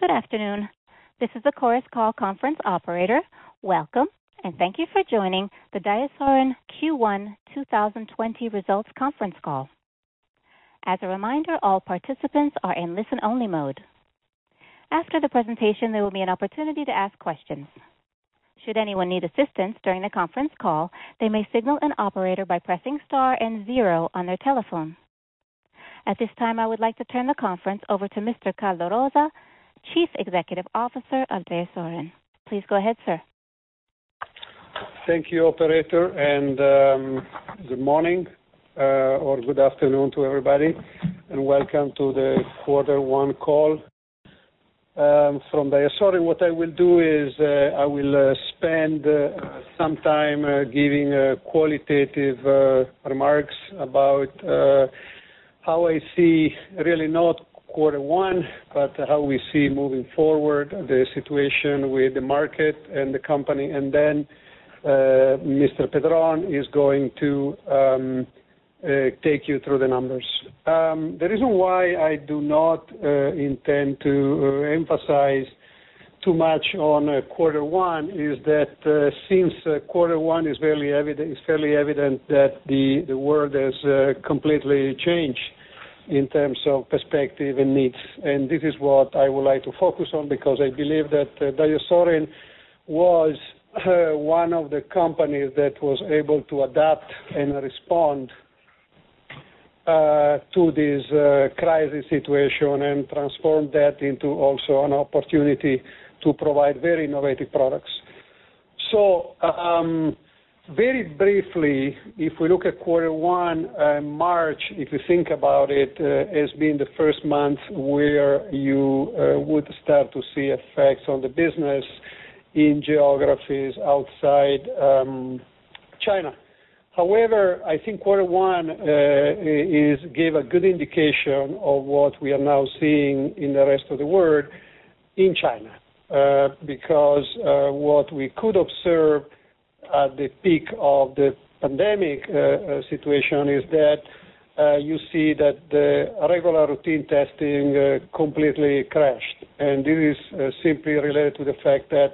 Good afternoon. This is the Chorus Call conference operator. Welcome, and thank you for joining the DiaSorin Q1 2020 results conference call. As a reminder, all participants are in listen-only mode. After the presentation, there will be an opportunity to ask questions. Should anyone need assistance during the conference call, they may signal an operator by pressing star and 0 on their telephone. At this time, I would like to turn the conference over to Mr. Carlo Rosa, Chief Executive Officer of DiaSorin. Please go ahead, sir. Thank you, operator, and good morning or good afternoon to everybody, and welcome to the quarter one call from DiaSorin. What I will do is I will spend some time giving qualitative remarks about how I see really not quarter one, but how we see moving forward the situation with the market and the company. And then Mr. Pedron is going to take you through the numbers. The reason why I do not intend to emphasize too much on quarter one is that since quarter one is fairly evident that the world has completely changed in terms of perspective and needs. And this is what I would like to focus on, because I believe that DiaSorin was one of the companies that was able to adapt and respond to this crisis situation and transform that into also an opportunity to provide very innovative products. So, very briefly, if we look at quarter one, March, if you think about it, has been the first month where you would start to see effects on the business in geographies outside China. However, I think quarter one gave a good indication of what we are now seeing in the rest of the world in China, because what we could observe at the peak of the pandemic situation is that you see that the regular routine testing completely crashed. And this is simply related to the fact that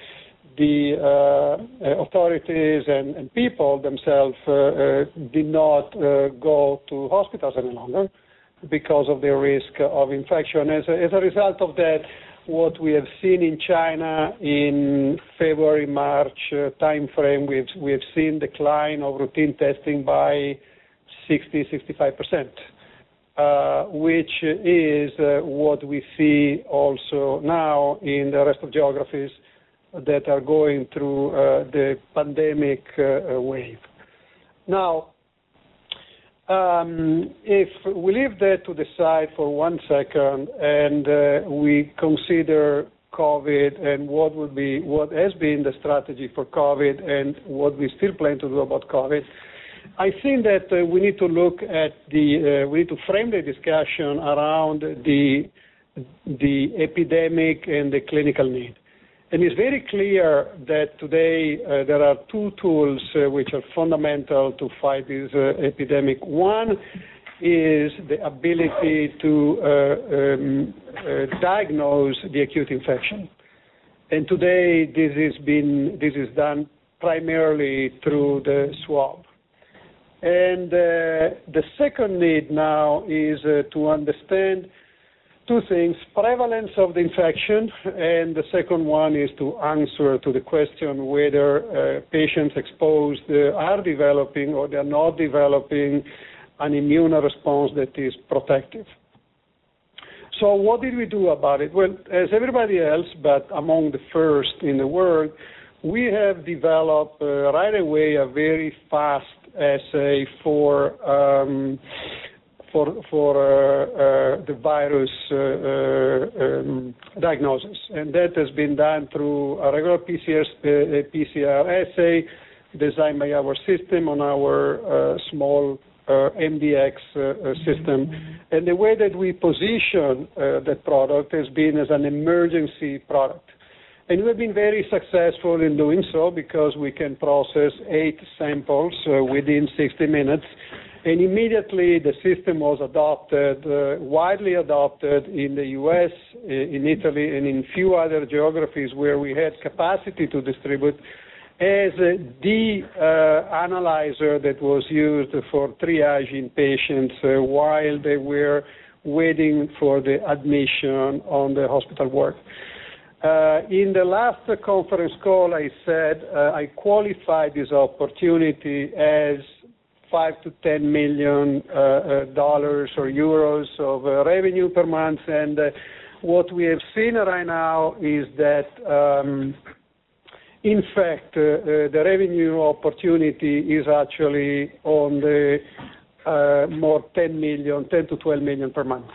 the authorities and people themselves did not go to hospitals any longer because of the risk of infection. As a result of that, what we have seen in China in February, March time frame, we have seen decline of routine testing by 60-65%, which is what we see also now in the rest of geographies that are going through the pandemic wave. Now, if we leave that to the side for 1 second and we consider COVID and what has been the strategy for COVID and what we still plan to do about COVID, I think that we need to look at we need to frame the discussion around the epidemic and the clinical need. And it's very clear that today there are two tools which are fundamental to fight this epidemic. One is the ability to diagnose the acute infection. And today this is done primarily through the swab. And the second need now is to understand two things: prevalence of the infection, and the second one is to answer to the question whether patients exposed are developing or they are not developing an immune response that is protective. So what did we do about it? Well, as everybody else, but among the first in the world, we have developed right away a very fast assay for the virus diagnosis. And that has been done through a regular PCR assay designed by our system on our small MDX system. And the way that we position that product has been as an emergency product. And we've been very successful in doing so because we can process 8 samples within 60 minutes. And immediately the system was adopted, widely adopted in the U.S., in Italy, and in few other geographies where we had capacity to distribute as the analyzer that was used for triaging patients while they were waiting for the admission on the hospital ward. In the last conference call, I said I qualified this opportunity as $5 to $10 million dollars or euros of revenue per month, and what we have seen right now is that, in fact, the revenue opportunity is actually on the more 10 to 12 million per month.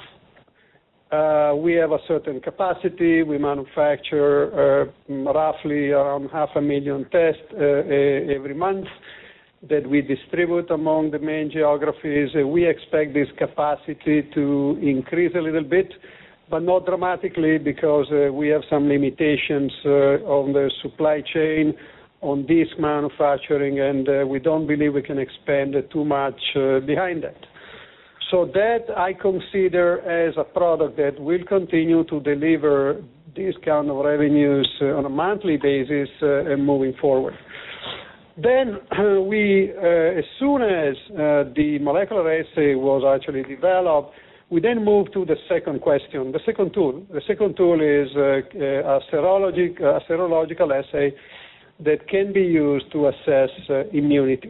We have a certain capacity. We manufacture roughly around 500,000 tests every month that we distribute among the main geographies. We expect this capacity to increase a little bit, but not dramatically, because we have some limitations on the supply chain, on this manufacturing, and we don't believe we can expand too much behind that. So that I consider as a product that will continue to deliver these kind of revenues on a monthly basis moving forward. Then as soon as the molecular assay was actually developed, we then moved to the second question, the second tool. The second tool is a serological assay that can be used to assess immunity.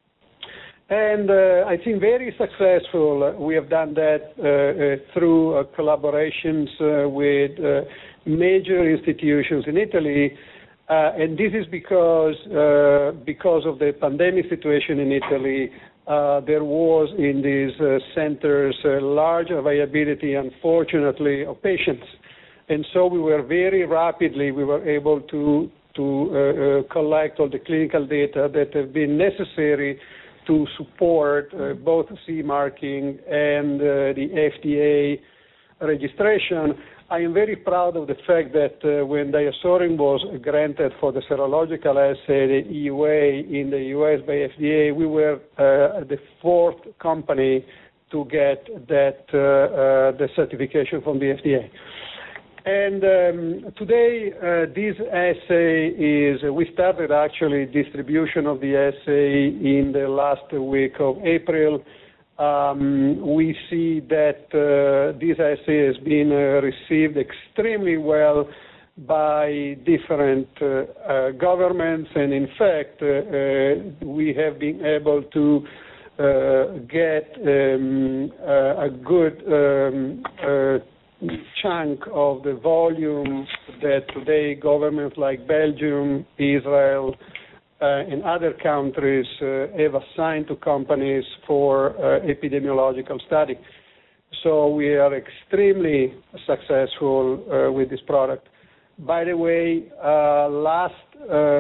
And I think very successful. We have done that through collaborations with major institutions in Italy. And this is because of the pandemic situation in Italy, there was in these centers large availability, unfortunately, of patients. And so we were able to collect all the clinical data that have been necessary to support both CE marking and the FDA registration. I am very proud of the fact that when DiaSorin was granted for the serological assay, the EUA in the US by FDA, we were the fourth company to get that the certification from the FDA. And today, this assay we started actually distribution of the assay in the last week of April. We see that this assay has been received extremely well by different governments, and in fact, we have been able to get a good chunk of the volume that today governments like Belgium, Israel, and other countries have assigned to companies for epidemiological study. So we are extremely successful with this product. By the way, last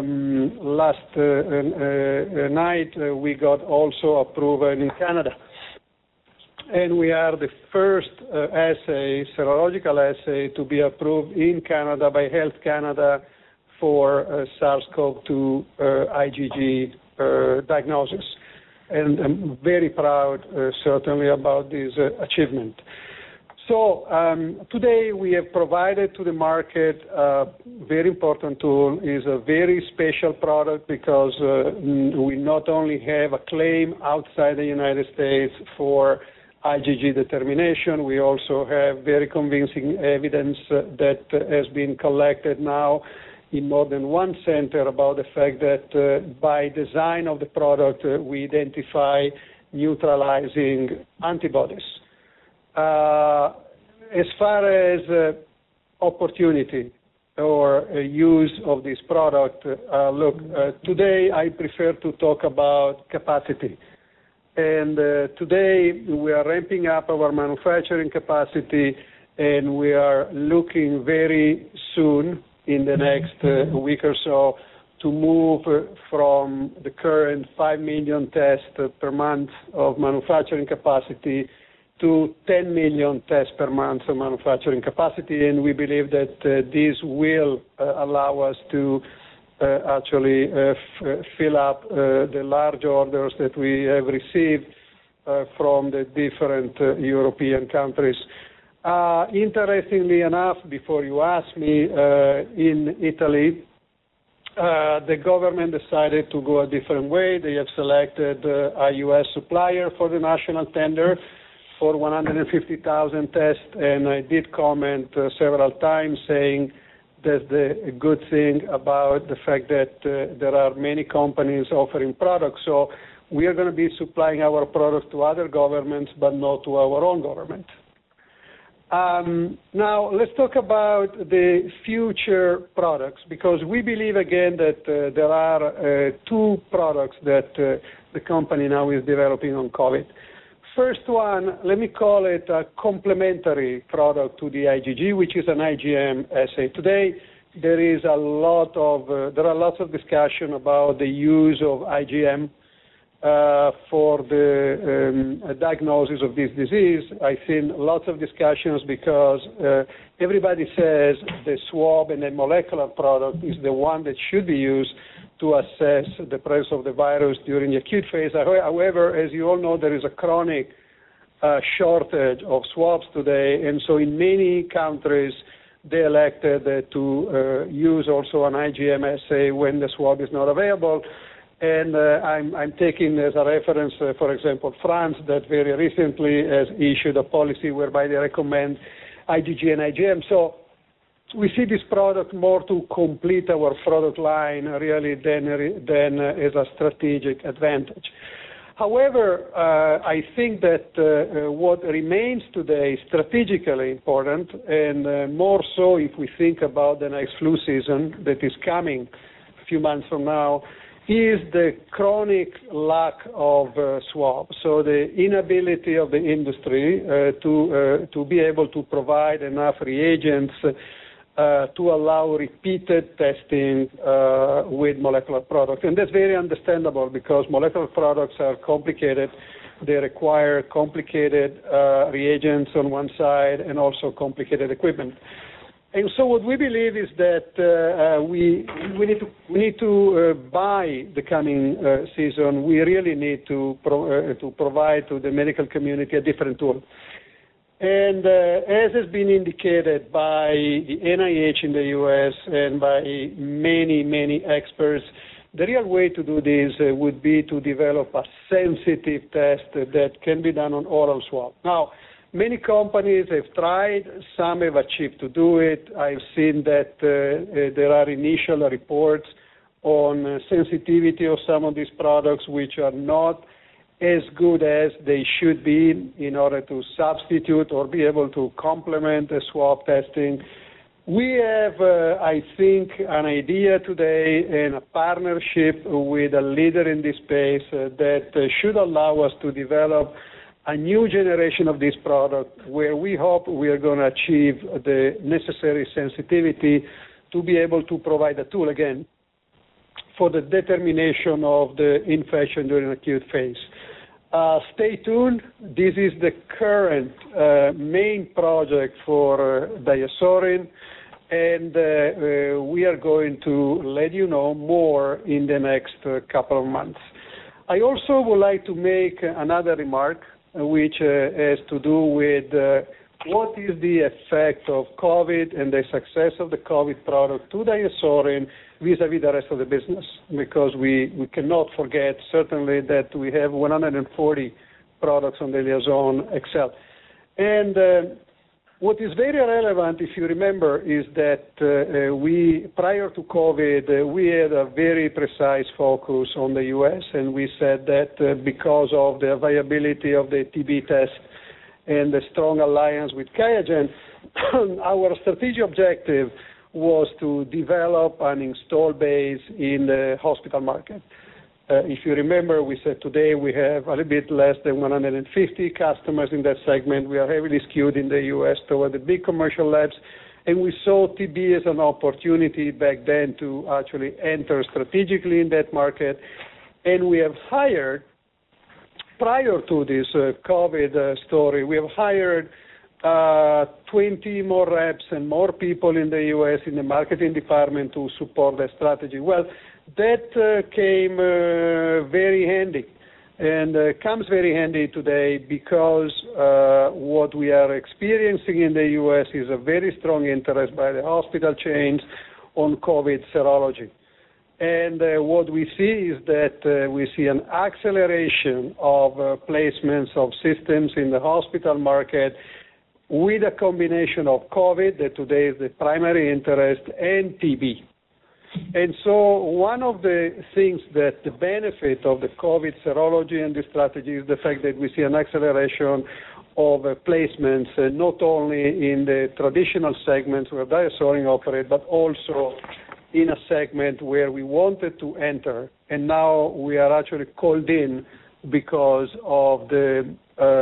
night we got also approval in Canada. And we are the first serological assay to be approved in Canada by Health Canada for SARS-CoV-2 IgG diagnosis. And I'm very proud, certainly, about this achievement. So today we have provided to the market a very important tool. Is a very special product because we not only have a claim outside the United States for IgG determination, we also have very convincing evidence that has been collected now in more than one center about the fact that by design of the product, we identify neutralizing antibodies. As far as opportunity or use of this product, today I prefer to talk about capacity. And today we are ramping up our manufacturing capacity, and we are looking very soon, in the next week or so, to move from the current 5 million tests per month of manufacturing capacity to 10 million tests per month of manufacturing capacity. And we believe that this will allow us to actually fill up the large orders that we have received from the different European countries. Interestingly enough, before you ask me, in Italy, the government decided to go a different way. They have selected a U.S. supplier for the national tender for 150,000 tests, and I did comment several times saying that's the good thing about the fact that there are many companies offering products. So we are going to be supplying our products to other governments, but not to our own government. Now, let's talk about the future products, because we believe, again, that there are two products that the company now is developing on COVID. First one, let me call it a complementary product to the IgG, which is an IgM assay. Today, there are lots of discussion about the use of IgM for the diagnosis of this disease. I've seen lots of discussions because everybody says the swab and the molecular product is the one that should be used to assess the presence of the virus during the acute phase. However, as you all know, there is a chronic shortage of swabs today, and so in many countries, they elected to use also an IgM assay when the swab is not available. And I'm taking as a reference, for example, France, that very recently has issued a policy whereby they recommend IgG and IgM. So we see this product more to complete our product line, really, than as a strategic advantage. However, I think that what remains today strategically important, and more so if we think about the next flu season that is coming a few months from now, is the chronic lack of swabs. So the inability of the industry to be able to provide enough reagents to allow repeated testing with molecular products. And that's very understandable because molecular products are complicated. They require complicated reagents on one side and also complicated equipment. And so what we believe is that we need to by the coming season, we really need to provide to the medical community a different tool. And as has been indicated by the NIH in the U.S. and by many, many experts, the real way to do this would be to develop a sensitive test that can be done on oral swab. Now, many companies have tried, some have achieved to do it. I've seen that there are initial reports on sensitivity of some of these products which are not as good as they should be in order to substitute or be able to complement the swab testing. We have, I think, an idea today and a partnership with a leader in this space that should allow us to develop a new generation of this product where we hope we are going to achieve the necessary sensitivity to be able to provide a tool, again, for the determination of the infection during acute phase. Stay tuned. This is the current main project for DiaSorin, and we are going to let you know more in the next couple of months. I also would like to make another remark, which has to do with what is the effect of COVID and the success of the COVID product to DiaSorin vis-a-vis the rest of the business, because we cannot forget, certainly, that we have 140 products on the Liaison XL. And what is very relevant, if you remember, is that prior to COVID, we had a very precise focus on the U.S., and we said that because of the availability of the TB test and the strong alliance with QIAGEN, our strategic objective was to develop an install base in the hospital market. If you remember, we said today we have a little bit less than 150 customers in that segment. We are heavily skewed in the U.S. toward the big commercial labs, and we saw TB as an opportunity back then to actually enter strategically in that market. And we have hired, prior to this COVID story, we have hired 20 more reps and more people in the U.S. in the marketing department to support that strategy. Well, that came very handy And comes very handy today because what we are experiencing in the U.S. is a very strong interest by the hospital chains on COVID serology. And what we see is that we see an acceleration of placements of systems in the hospital market with a combination of COVID, that today is the primary interest, and TB. And so one of the things that the benefit of the COVID serology and the strategy is the fact that we see an acceleration of placements, not only in the traditional segments where DiaSorin operate, but also in a segment where we wanted to enter, and now we are actually called in because of the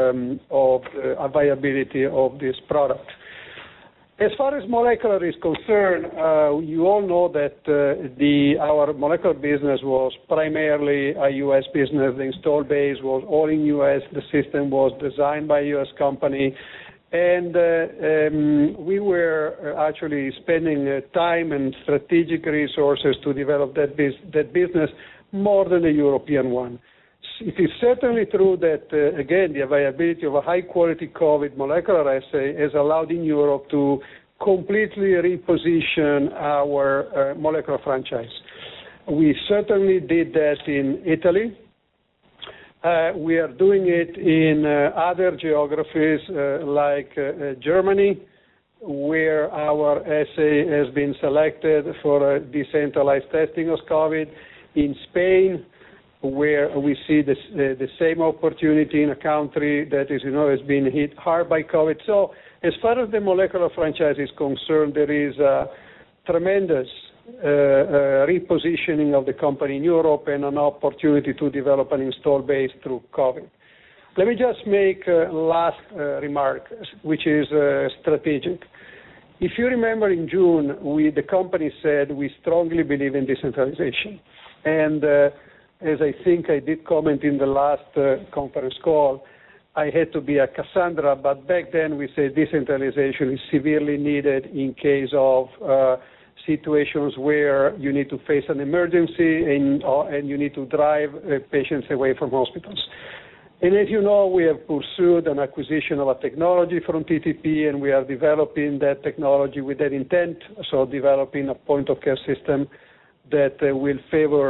availability of this product. As far as molecular is concerned, you all know that our molecular business was primarily a U.S. business. The install base was all in U.S. The system was designed by a U.S. company. And we were actually spending time and strategic resources to develop that business more than the European one. It is certainly true that, again, the availability of a high-quality COVID molecular assay has allowed in Europe to completely reposition our molecular franchise. We certainly did that in Italy. We are doing it in other geographies like Germany, where our assay has been selected for decentralized testing of COVID, in Spain, where we see the same opportunity in a country that is, has been hit hard by COVID. So as far as the molecular franchise is concerned, there is a tremendous repositioning of the company in Europe and an opportunity to develop an install base through COVID. Let me just make a last remark, which is strategic. If you remember in June, the company said we strongly believe in decentralization. And as I think I did comment in the last conference call, I had to be a Cassandra, but back then we said decentralization is severely needed in case of situations where you need to face an emergency and you need to drive patients away from hospitals. And as you know, we have pursued an acquisition of a technology from TTP, and we are developing that technology with that intent, so developing a point-of-care system that will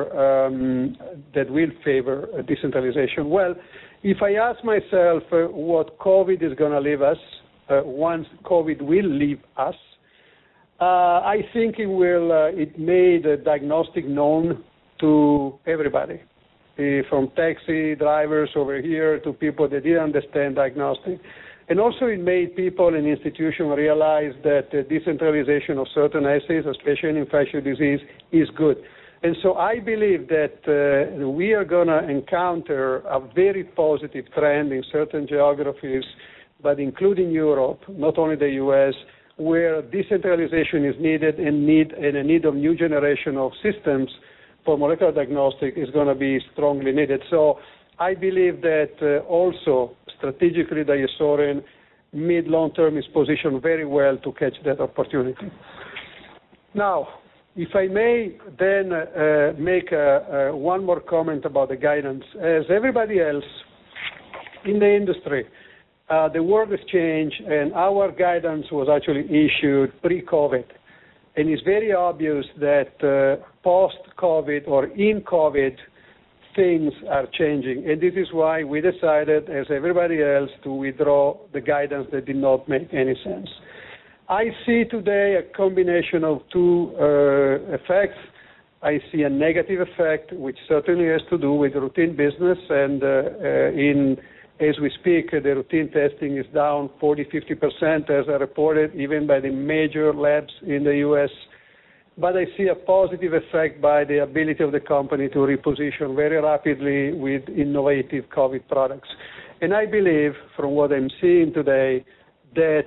favor decentralization. Well, if I ask myself what COVID is going to leave us, once COVID will leave us, I think it made a diagnostic known to everybody, from taxi drivers over here to people that didn't understand diagnostic. And also it made people and institutions realize that the decentralization of certain assays, especially in infectious disease, is good. And so I believe that we are going to encounter a very positive trend in certain geographies, but including Europe, not only the U.S., where decentralization is needed and a need of new generation of systems for molecular diagnostic is going to be strongly needed. So I believe that also strategically DiaSorin mid-long term is positioned very well to catch that opportunity. Now, if I may then make one more comment about the guidance. As everybody else in the industry, the world has changed, and our guidance was actually issued pre-COVID. And it's very obvious that post-COVID or in COVID, things are changing. And this is why we decided, as everybody else, to withdraw the guidance that did not make any sense. I see today a combination of two effects. I see a negative effect, which certainly has to do with routine business, and as we speak, the routine testing is down 40-50%, as reported, even by the major labs in the U.S. But I see a positive effect by the ability of the company to reposition very rapidly with innovative COVID products. And I believe, from what I'm seeing today, that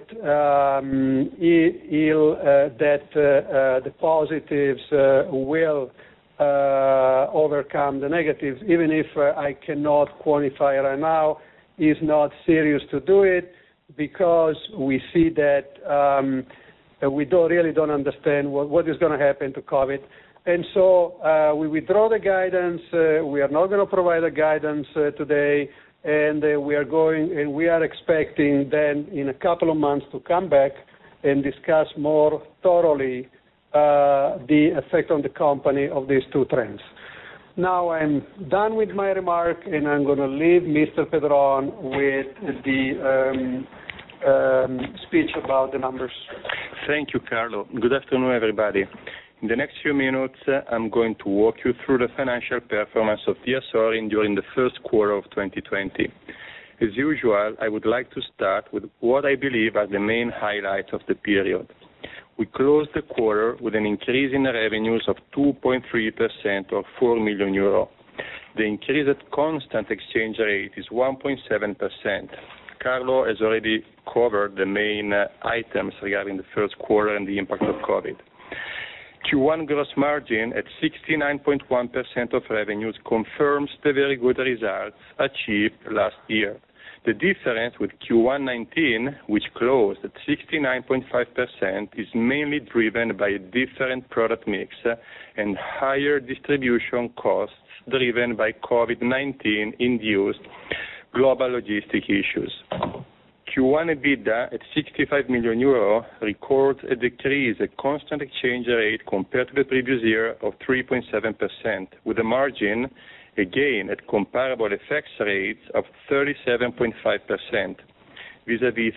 the positives will overcome the negatives, even if I cannot quantify right now. It's not serious to do it, because we see that we really don't understand what is going to happen to COVID. And so we withdraw the guidance. We are not going to provide a guidance today, and we are expecting then in a couple of months to come back and discuss more thoroughly the effect on the company of these two trends. Now I'm done with my remark, and I'm going to leave Mr. Pedron with the speech about the numbers. Thank you, Carlo. Good afternoon, everybody. In the next few minutes, I'm going to walk you through the financial performance of DiaSorin during the first quarter of 2020. As usual, I would like to start with what I believe are the main highlights of the period. We closed the quarter with an increase in revenues of 2.3% or 4 million euro. The increase at constant exchange rate is 1.7%. Carlo has already covered the main items regarding the first quarter and the impact of COVID. Q1 gross margin at 69.1% of revenues confirms the very good results achieved last year. The difference with Q1 19, which closed at 69.5%, is mainly driven by a different product mix and higher distribution costs driven by COVID-19 induced global logistic issues. Q1 EBITDA at 65 million euro records a decrease at constant exchange rate compared to the previous year of 3.7%, with a margin, again at comparable FX rates, of 37.5%, vis-à-vis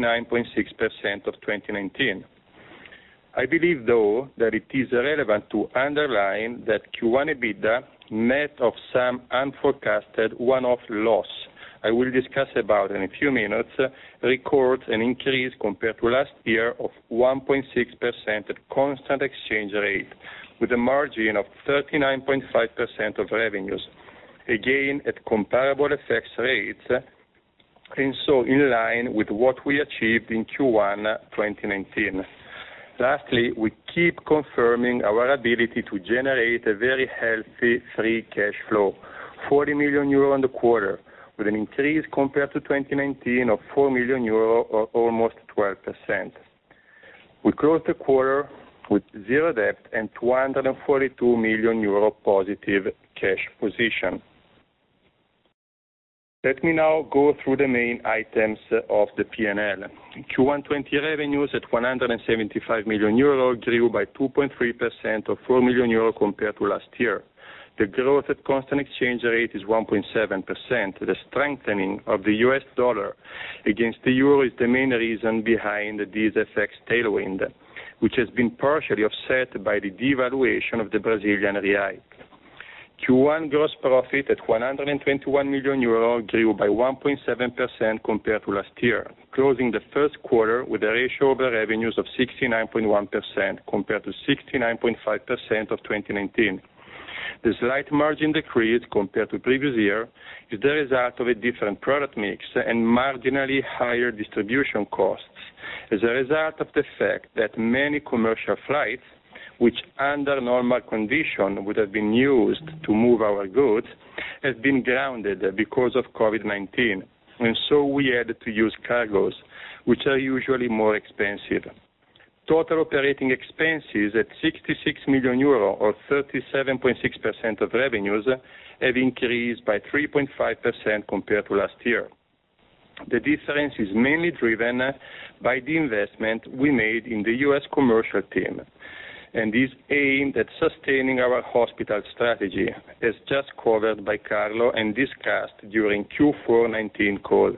39.6% of 2019. I believe, though, that it is relevant to underline that Q1 EBITDA, net of some unforecasted one-off loss I will discuss about in a few minutes, records an increase compared to last year of 1.6% at constant exchange rate, with a margin of 39.5% of revenues, again at comparable FX rates, and so in line with what we achieved in Q1 2019. Lastly, we keep confirming our ability to generate a very healthy free cash flow, 40 million euro in the quarter, with an increase compared to 2019 of 4 million euro or almost 12%. We closed the quarter with zero debt and 242 million euro positive cash position. Let me now go through the main items of the P&L. Q1 20 revenues at 175 million euro grew by 2.3% or 4 million euro compared to last year. The growth at constant exchange rate is 1.7%. The strengthening of the US dollar against the euro is the main reason behind this FX tailwind, which has been partially offset by the devaluation of the Brazilian real. Q1 gross profit at 121 million euro grew by 1.7% compared to last year, closing the first quarter with a ratio of revenues of 69.1% compared to 69.5% of 2019. The slight margin decrease compared to previous year is the result of a different product mix and marginally higher distribution costs as a result of the fact that many commercial flights, which under normal condition would have been used to move our goods, have been grounded because of COVID-19, and so we had to use cargos, which are usually more expensive. Total operating expenses at 66 million euro or 37.6% of revenues have increased by 3.5% compared to last year. The difference is mainly driven by the investment we made in the U.S. commercial team and is aimed at sustaining our hospital strategy, as just covered by Carlo and discussed during Q4 19 call.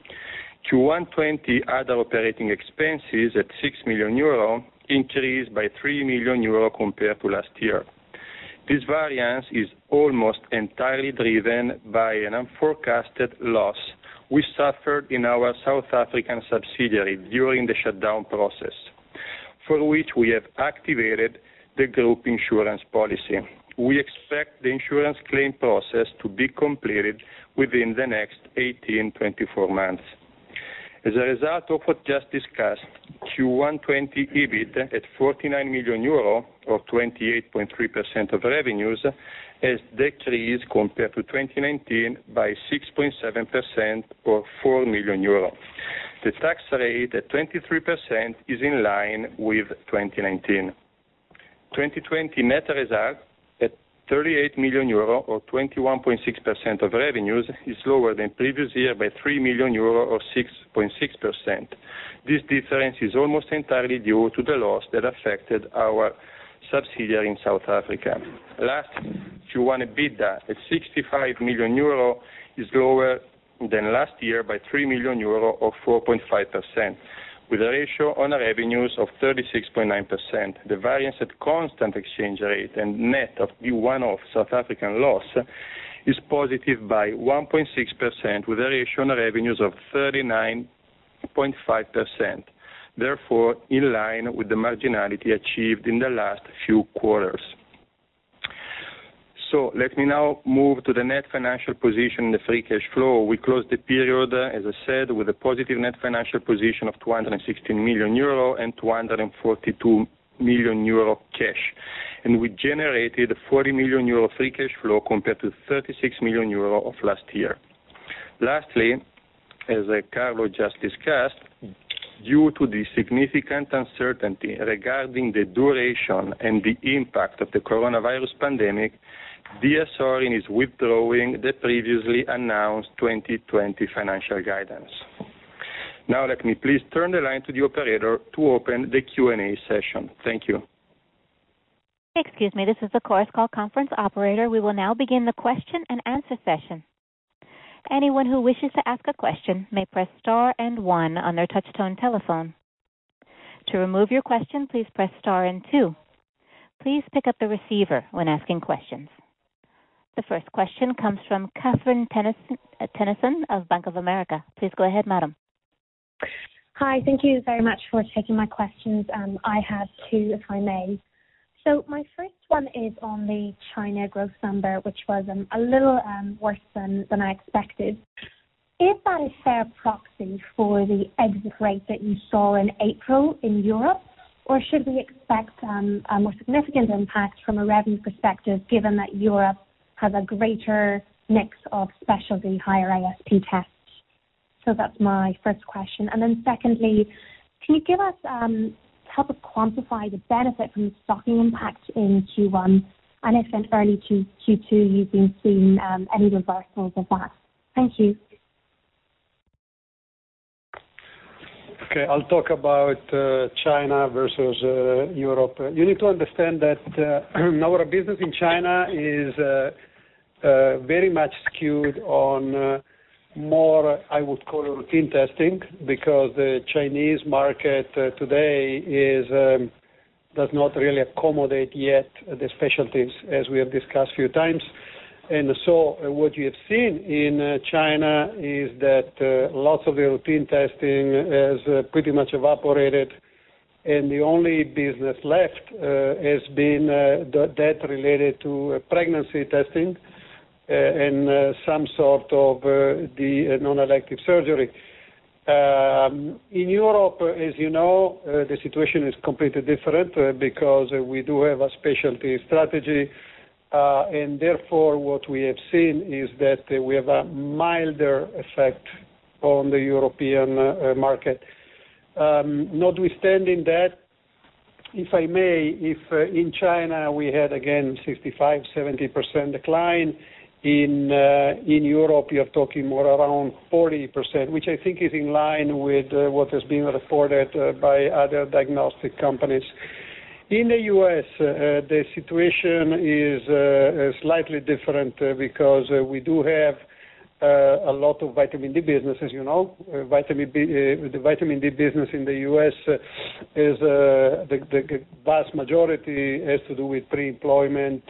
Q1 20 other operating expenses at 6 million euro increased by 3 million euro compared to last year. This variance is almost entirely driven by an unforecasted loss we suffered in our South African subsidiary during the shutdown process, for which we have activated the group insurance policy. We expect the insurance claim process to be completed within the next 18-24 months. As a result of what just discussed, Q1 20 EBIT at 49 million euro or 28.3% of revenues has decreased compared to 2019 by 6.7% or 4 million euro. The tax rate at 23% is in line with 2019. 2020 net result at 38 million euro or 21.6% of revenues is lower than previous year by 3 million euro or 6.6%. This difference is almost entirely due to the loss that affected our subsidiary in South Africa. Last Q1 EBITDA at 65 million euro is lower than last year by 3 million euro or 4.5%, with a ratio on revenues of 36.9%. The variance at constant exchange rate and net of the one-off South African loss is positive by 1.6%, with a ratio on revenues of 39.5%, therefore in line with the marginality achieved in the last few quarters. So let me now move to the net financial position and the free cash flow. We closed the period, as I said, with a positive net financial position of 216 million euro and 242 million euro cash. And we generated 40 million euro free cash flow compared to 36 million euro of last year. Lastly, as Carlo just discussed, due to the significant uncertainty regarding the duration and the impact of the coronavirus pandemic, DiaSorin is withdrawing the previously announced 2020 financial guidance. Now let me please turn the line to the operator to open the Q&A session. Thank you. Excuse me, this is the Chorus Call conference operator. We will now begin the question and answer session. Anyone who wishes to ask a question may press star and one on their touch-tone telephone. To remove your question, please press star and two. Please pick up the receiver when asking questions. The first question comes from Catherine Tennyson of Bank of America. Please go ahead, madam. Hi, thank you very much for taking my questions. I have two, if I may. So my first one is on the China growth number, which was a little worse than I expected. Is that a fair proxy for the exit rate that you saw in April in Europe? Or should we expect a more significant impact from a revenue perspective, given that Europe has a greater mix of specialty higher ASP tests? So that's my first question. And then secondly, can you give us help us quantify the benefit from the stocking impact in Q1, and if in early Q2 you've been seeing any reversals of that? Thank you. Okay, I'll talk about China versus Europe. You need to understand that our business in China is very much skewed on more, I would call it routine testing, because the Chinese market today does not really accommodate yet the specialties, as we have discussed a few times. And so what you have seen in China is that lots of the routine testing has pretty much evaporated, and the only business left has been that related to pregnancy testing and some sort of the non-elective surgery. In Europe, as you know, the situation is completely different because we do have a specialty strategy, and therefore what we have seen is that we have a milder effect on the European market. Notwithstanding that, if I may, if in China we had again 65-70% decline, in Europe you're talking more around 40%, which I think is in line with what has been reported by other diagnostic companies. In the U.S., the situation is slightly different because we do have a lot of vitamin D business, as you know. The vitamin D business in the U.S. is the vast majority has to do with pre-employment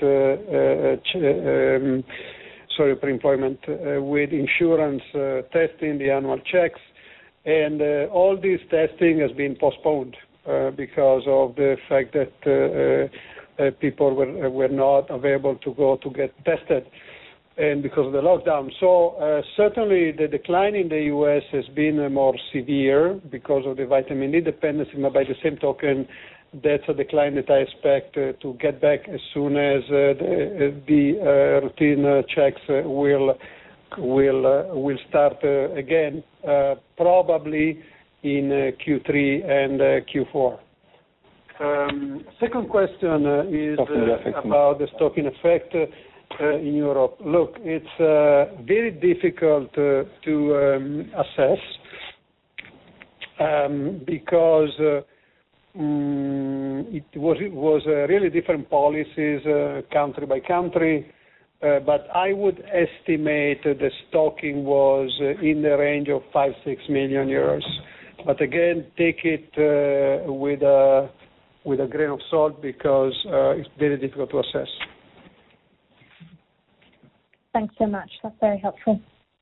with insurance testing, the annual checks, and all this testing has been postponed because of the fact that people were not available to go to get tested, and because of the lockdown. So certainly the decline in the U.S. has been more severe because of the vitamin D dependency, but by the same token, that's a decline that I expect to get back as soon as the routine checks will start again, probably in Q3 and Q4. Second question is about the stocking effect in Europe. Look, it's very difficult to assess because it was really different policies country by country, but I would estimate the stocking was in the range of 5-6 million euros. But again, take it with a grain of salt because it's very difficult to assess. Thanks so much. That's very helpful.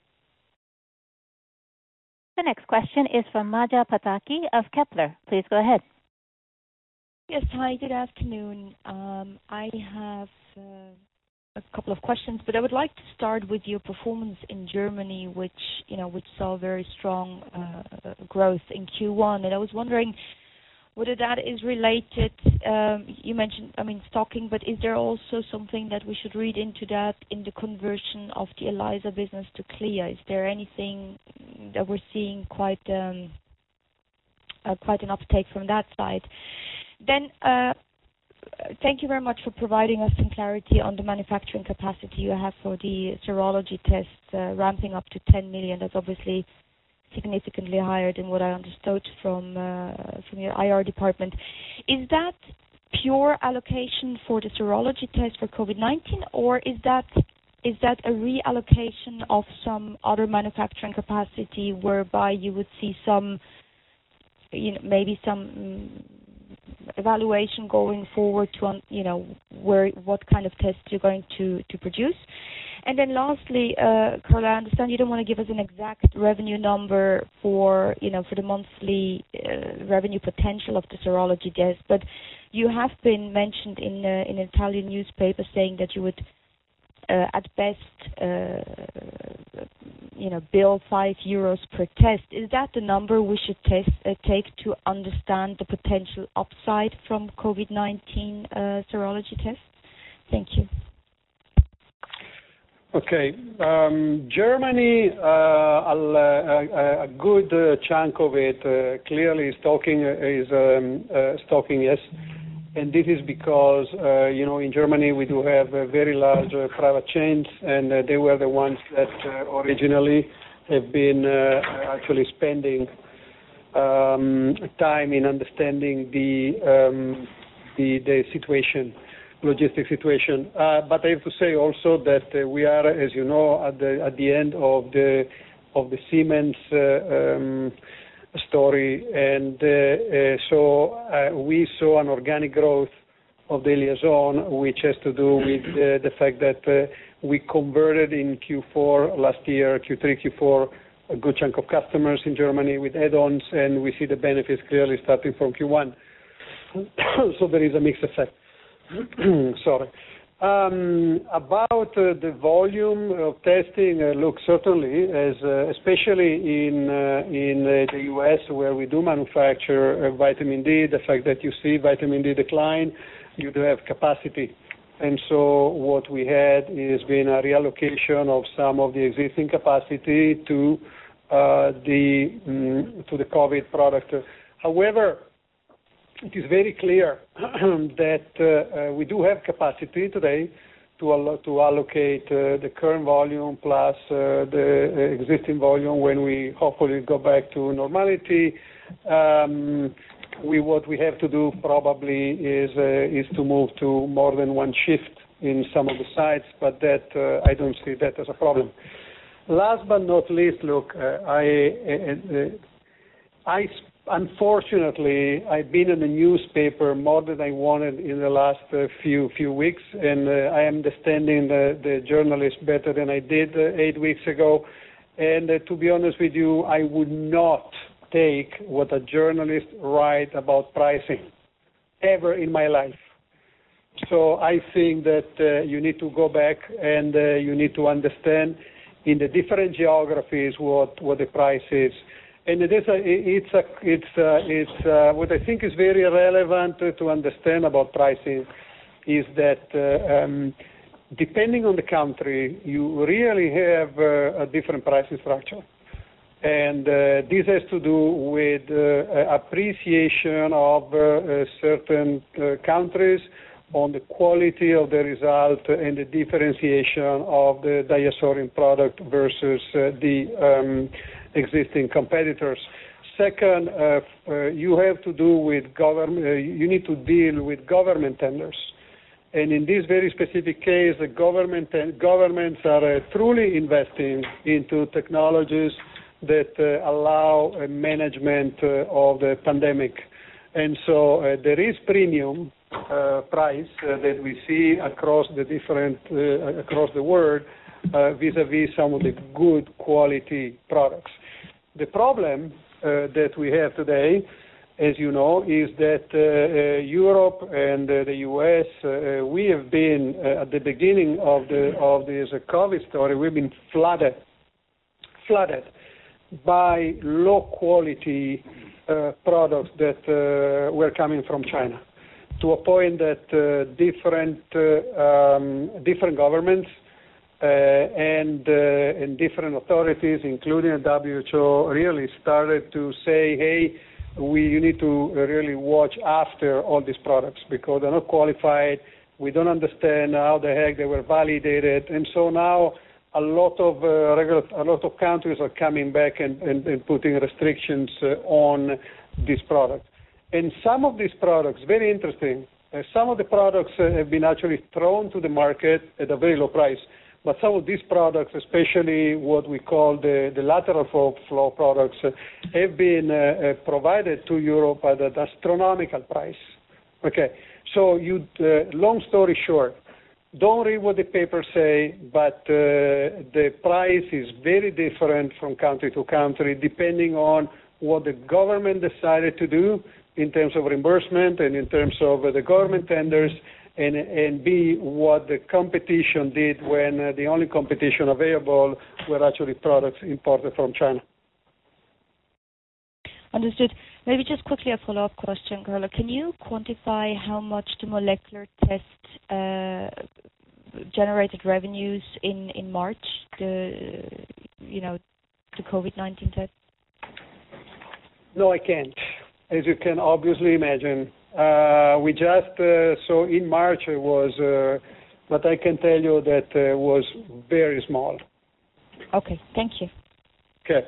The next question is from Maja Pataki of Kepler. Please go ahead. Yes, hi, good afternoon. I have a couple of questions, but I would like to start with your performance in Germany, which saw very strong growth in Q1. And I was wondering whether that is related, you mentioned, stocking, but is there also something that we should read into that in the conversion of the ELISA business to CLIA? Is there anything that we're seeing quite an uptake from that side? Then, thank you very much for providing us some clarity on the manufacturing capacity you have for the serology tests ramping up to 10 million. That's obviously significantly higher than what I understood from your IR department. Is that pure allocation for the serology test for COVID-19, or is that a reallocation of some other manufacturing capacity whereby you would see some, maybe some evaluation going forward to what kind of tests you're going to produce? And then lastly, Carla, I understand you don't want to give us an exact revenue number for the monthly revenue potential of the serology test, but you have been mentioned in an Italian newspaper saying that you would at best bill €5 per test. Is that the number we should take to understand the potential upside from COVID-19 serology tests? Thank you. Okay. Germany, a good chunk of it clearly stocking, yes. And this is because, in Germany we do have very large private chains, and they were the ones that originally have been actually spending time in understanding the situation, logistic situation. But I have to say also that we are, as you know, at the end of the Siemens story, and so we saw an organic growth of the liaison, which has to do with the fact that we converted in Q4 last year, Q3, Q4, a good chunk of customers in Germany with add-ons, and we see the benefits clearly starting from Q1. So there is a mixed effect. Sorry. About the volume of testing, look, certainly, especially in the U.S. where we do manufacture vitamin D, the fact that you see vitamin D decline, you do have capacity. And so what we had is been a reallocation of some of the existing capacity to the COVID product. However, it is very clear that we do have capacity today to allocate the current volume plus the existing volume when we hopefully go back to normality. What we have to do probably is to move to more than one shift in some of the sites, but that I don't see that as a problem. Last but not least, look, unfortunately, I've been in the newspaper more than I wanted in the last few weeks, and I am understanding the journalists better than I did 8 weeks ago. And to be honest with you, I would not take what a journalist write about pricing ever in my life. So I think that you need to go back and you need to understand in the different geographies what the price is. And it's what I think is very relevant to understand about pricing is that depending on the country, you really have a different pricing structure. And this has to do with appreciation of certain countries on the quality of the result and the differentiation of the DiaSorin product versus the existing competitors. Second, you have to do with you need to deal with government tenders. And in this very specific case, the governments are truly investing into technologies that allow management of the pandemic. And so there is premium price that we see across the world vis-a-vis some of the good quality products. The problem that we have today, as you know, is that Europe and the U.S., we have been at the beginning of this COVID story, we've been flooded by low quality products that were coming from China, to a point that different governments and different authorities, including the WHO, really started to say, hey, you need to really watch after all these products because they're not qualified. We don't understand how the heck they were validated, and so now a lot of countries are coming back and putting restrictions on these products. And some of these products, very interesting. Some of the products have been actually thrown to the market at a very low price. But some of these products, especially what we call the lateral flow products, have been provided to Europe at an astronomical price. Okay, so long story short, don't read what the papers say, but the price is very different from country to country, depending on what the government decided to do in terms of reimbursement and in terms of the government tenders, and B, what the competition did when the only competition available were actually products imported from China. Understood. Maybe just quickly a follow-up question, Carlo. Can you quantify how much the molecular test generated revenues in March, the COVID-19 test? No, I can't. As you can obviously imagine, we just so in March it was, but I can tell you that it was very small. Okay, thank you. Okay.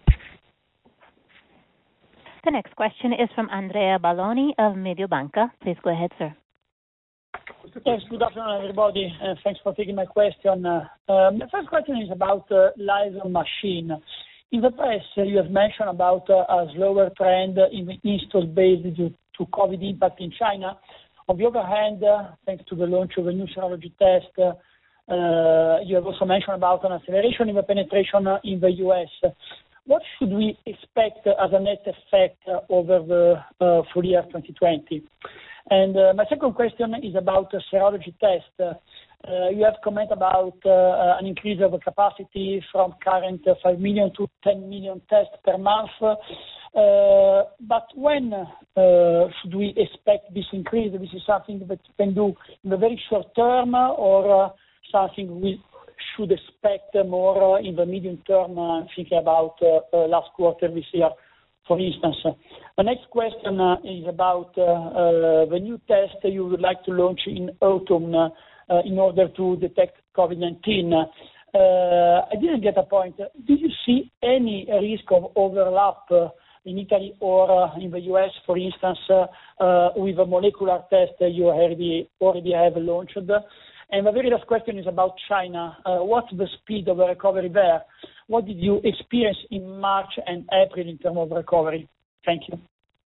The next question is from Andrea Balloni of Mediobanca. Please go ahead, sir. Yes, good afternoon, everybody. Thanks for taking my question. The first question is about LIAISON machine. In the press, you have mentioned about a slower trend in the installed base due to COVID impact in China. On the other hand, thanks to the launch of a new serology test, you have also mentioned about an acceleration in the penetration in the U.S. What should we expect as a net effect over the full year 2020? And my second question is about the serology test. You have commented about an increase of capacity from current 5 million to 10 million tests per month. But when should we expect this increase? This is something that you can do in the very short term, or something we should expect more in the medium term, thinking about last quarter this year, for instance. The next question is about the new test you would like to launch in autumn in order to detect COVID-19. I didn't get a point. Do you see any risk of overlap in Italy or in the US, for instance, with a molecular test that you already have launched? And the very last question is about China. What's the speed of the recovery there? What did you experience in March and April in terms of recovery? Thank you.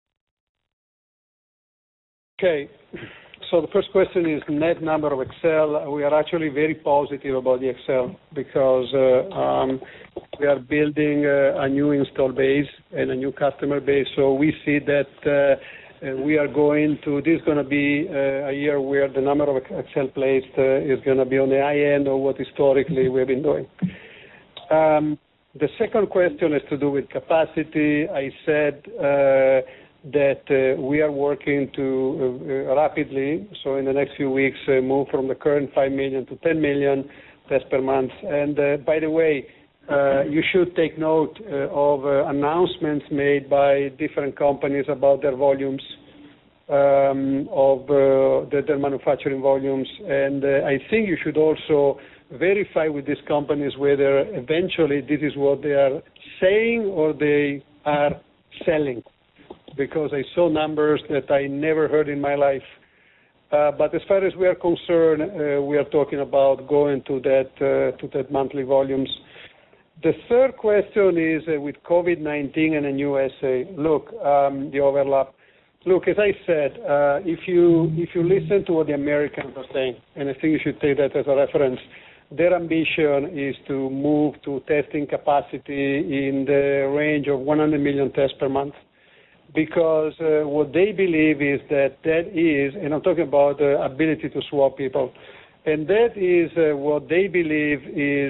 Okay. So the first question is net number of Excel. We are actually very positive about the Excel because we are building a new install base and a new customer base. So we see that we are this is going to be a year where the number of Excel placed is going to be on the high end of what historically we've been doing. The second question has to do with capacity. I said that we are working to rapidly, so in the next few weeks, move from the current 5 million to 10 million tests per month. And by the way, you should take note of announcements made by different companies about their volumes, of their manufacturing volumes. And I think you should also verify with these companies whether eventually this is what they are saying or they are selling, because I saw numbers that I never heard in my life. But as far as we are concerned, we are talking about going to that monthly volumes. The third question is with COVID-19 and the USA. Look, the overlap. Look, as I said, if you listen to what the Americans are saying, and I think you should take that as a reference, their ambition is to move to testing capacity in the range of 100 million tests per month, because what they believe is that is, and I'm talking about the ability to swab people, and that is what they believe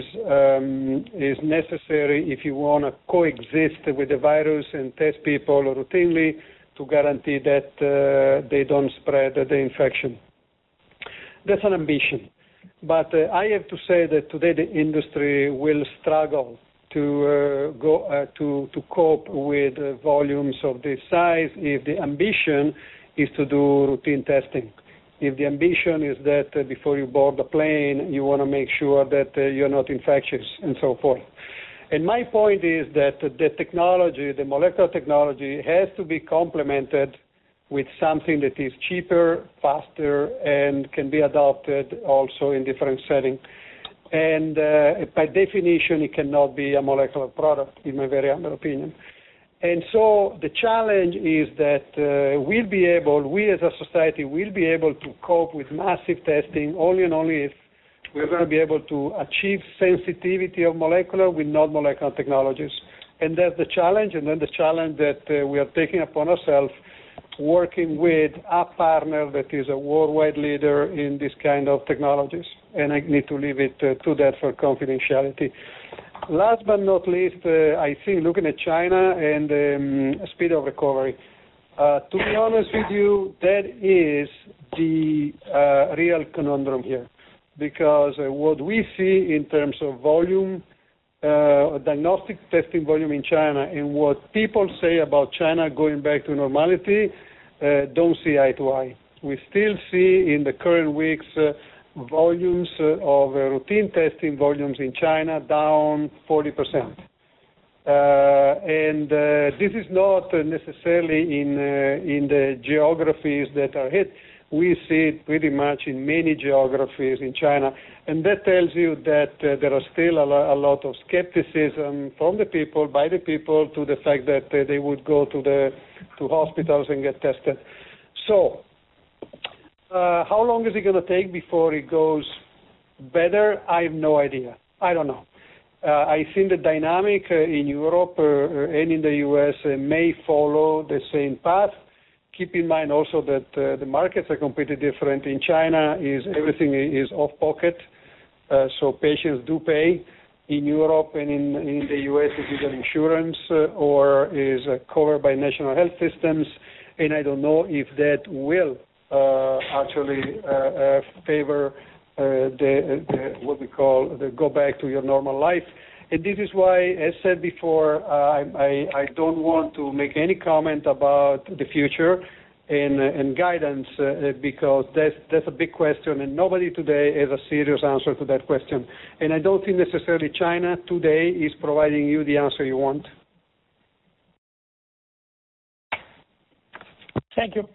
is necessary if you want to coexist with the virus and test people routinely to guarantee that they don't spread the infection. That's an ambition. But I have to say that today the industry will struggle to to cope with volumes of this size if the ambition is to do routine testing. If the ambition is that before you board the plane, you want to make sure that you're not infectious and so forth. And my point is that the technology, the molecular technology, has to be complemented with something that is cheaper, faster, and can be adopted also in different settings. And by definition, it cannot be a molecular product, in my very humble opinion. And so the challenge is that we as a society will be able to cope with massive testing only and only if we're going to be able to achieve sensitivity of molecular with non-molecular technologies. And that's the challenge, and then the challenge that we are taking upon ourselves, working with a partner that is a worldwide leader in this kind of technologies. And I need to leave it to that for confidentiality. Last but not least, I think looking at China and speed of recovery. To be honest with you, that is the real conundrum here. Because what we see in terms of volume, diagnostic testing volume in China, and what people say about China going back to normality, don't see eye to eye. We still see in the current weeks volumes of routine testing volumes in China down 40%. And this is not necessarily in the geographies that are hit. We see it pretty much in many geographies in China, and that tells you that there are still a lot of skepticism from the people, by the people, to the fact that they would go to hospitals and get tested. So, how long is it going to take before it goes better? I have no idea. I don't know. I think the dynamic in Europe and in the U.S. May follow the same path. Keep in mind also that the markets are completely different. In China, everything is off pocket, so patients do pay. In Europe and in the U.S., it's either insurance or is covered by national health systems, and I don't know if that will actually favor what we call the go back to your normal life. And this is why, as said before, I don't want to make any comment about the future and guidance because that's a big question, and nobody today has a serious answer to that question. And I don't think necessarily China today is providing you the answer you want. Thank you.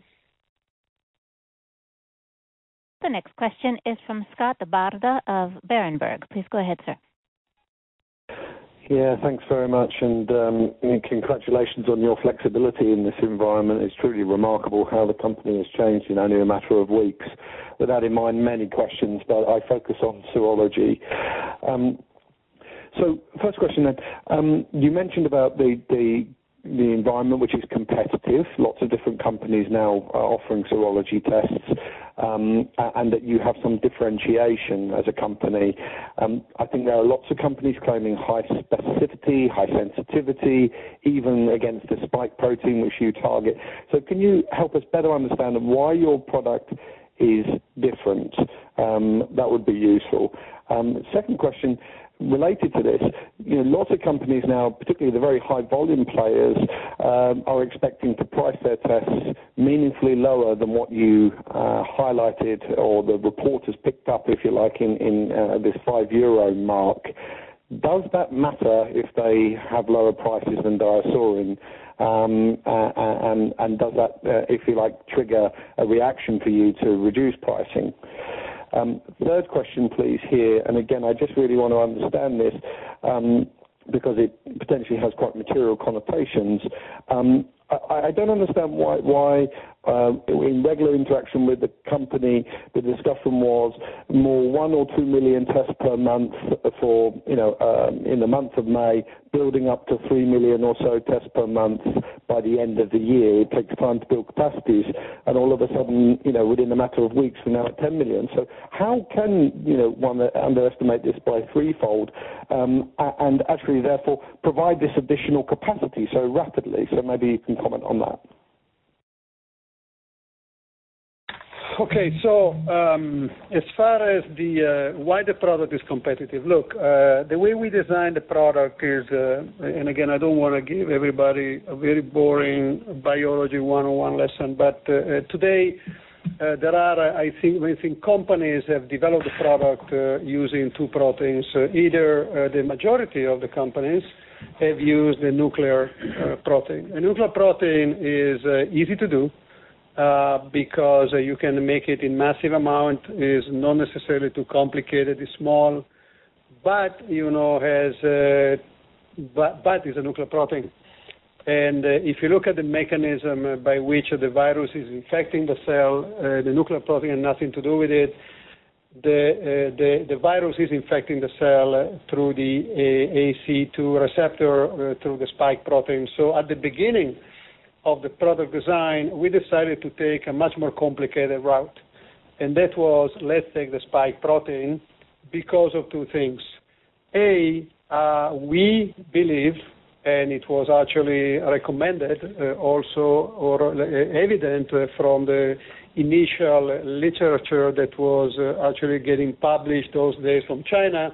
The next question is from Scott Bardo of Berenberg. Please go ahead, sir. Yeah, thanks very much, and congratulations on your flexibility in this environment. It's truly remarkable how the company has changed in only a matter of weeks. With that in mind, many questions, but I focus on serology. So, first question then, you mentioned about the environment, which is competitive. Lots of different companies now are offering serology tests, and that you have some differentiation as a company. I think there are lots of companies claiming high specificity, high sensitivity, even against the spike protein which you target. So can you help us better understand why your product is different That would be useful. Second question, related to this, lots of companies now, particularly the very high volume players, are expecting to price their tests meaningfully lower than what you highlighted, or the report has picked up, if you like, in this €5 mark. Does that matter if they have lower prices than DiaSorin? And does that, if you like, trigger a reaction for you to reduce pricing? Third question, please, here, and again, I just really want to understand this because it potentially has quite material connotations. I don't understand why in regular interaction with the company, the discussion was more 1 or 2 million tests per month for, in the month of May, building up to 3 million or so tests per month by the end of the year. It takes time to build capacities, and all of a sudden, within a matter of weeks, we're now at 10 million. So how can, one underestimate this by threefold and actually, therefore, provide this additional capacity so rapidly? So maybe you can comment on that. Okay, so as far as why the product is competitive, look, the way we designed the product is, and again, I don't want to give everybody a very boring biology 101 lesson, but today there are, I think companies have developed the product using two proteins. Either the majority of the companies have used the nuclear protein. A nuclear protein is easy to do. Because you can make it in massive amount, is not necessarily too complicated, is small, but is a nuclear protein. And if you look at the mechanism by which the virus is infecting the cell, the nuclear protein has nothing to do with it. The virus is infecting the cell through the ACE2 receptor, through the spike protein. So at the beginning of the product design, we decided to take a much more complicated route. And that was, let's take the spike protein because of two things. A, we believe, and it was actually recommended also, or evident from the initial literature that was actually getting published those days from China,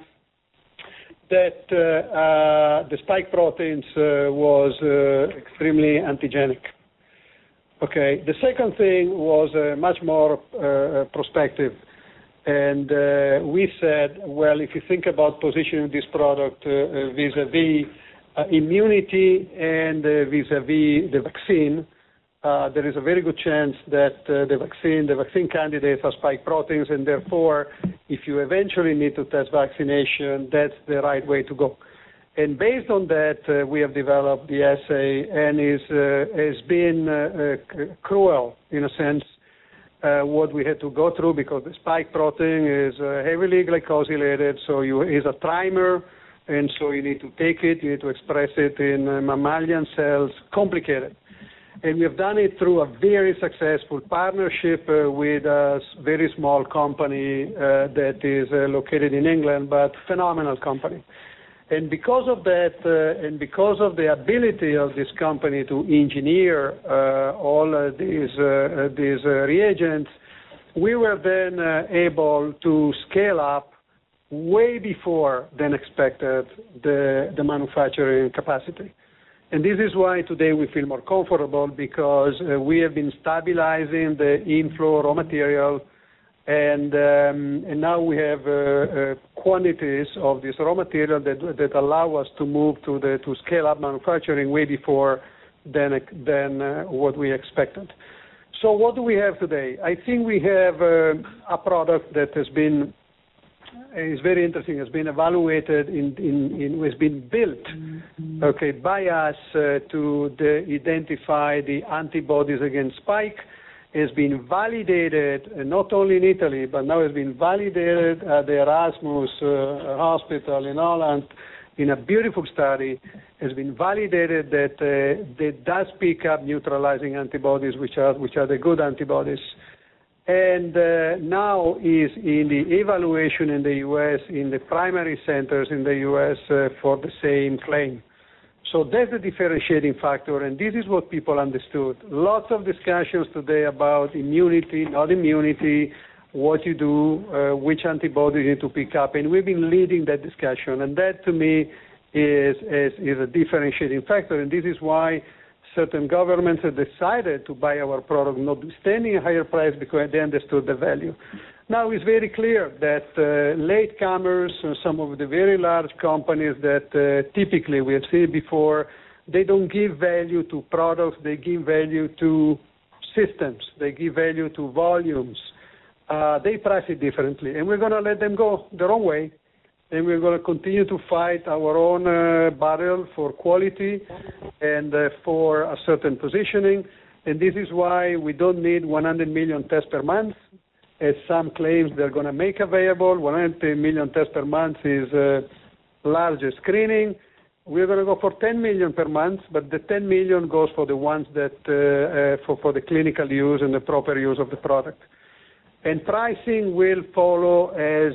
that the spike proteins was extremely antigenic. Okay. The second thing was much more prospective, and we said, well, if you think about positioning this product vis-a-vis immunity and vis-a-vis the vaccine, there is a very good chance that the vaccine candidates are spike proteins, and therefore, if you eventually need to test vaccination, that's the right way to go. And based on that, we have developed the assay, and has been cruel, in a sense, what we had to go through, because the spike protein is heavily glycosylated, so is a trimer, and so you need to take it, you need to express it in mammalian cells, complicated. And we have done it through a very successful partnership with a very small company that is located in England, but phenomenal company. And because of that, and because of the ability of this company to engineer all these reagents, we were then able to scale up way before than expected the manufacturing capacity. And this is why today we feel more comfortable, because we have been stabilizing the inflow raw material, and now we have quantities of this raw material that allow us to move to scale up manufacturing way before than what we expected. So what do we have today? I think we have a product that is very interesting, has been evaluated, has been built, okay, by us to identify the antibodies against spike, has been validated not only in Italy, but now has been validated at the Erasmus Hospital in Holland in a beautiful study, has been validated that does pick up neutralizing antibodies, which are the good antibodies. And now is in the evaluation in the U.S., in the primary centers in the U.S. For the same claim. So that's the differentiating factor, and this is what people understood. Lots of discussions today about immunity, not immunity, what you do, which antibody you need to pick up, and we've been leading that discussion, and that to me is a differentiating factor, and this is why certain governments have decided to buy our product, notwithstanding a higher price, because they understood the value. Now it's very clear that latecomers, some of the very large companies that typically we have seen before, they don't give value to products, they give value to systems, they give value to volumes. They price it differently, and we're going to let them go their own way, and we're going to continue to fight our own battle for quality and for a certain positioning, and this is why we don't need 100 million tests per month, as some claims they're going to make available. 100 million tests per month is larger screening. We're going to go for 10 million per month, but the 10 million goes for the ones that for the clinical use and the proper use of the product. And pricing will follow as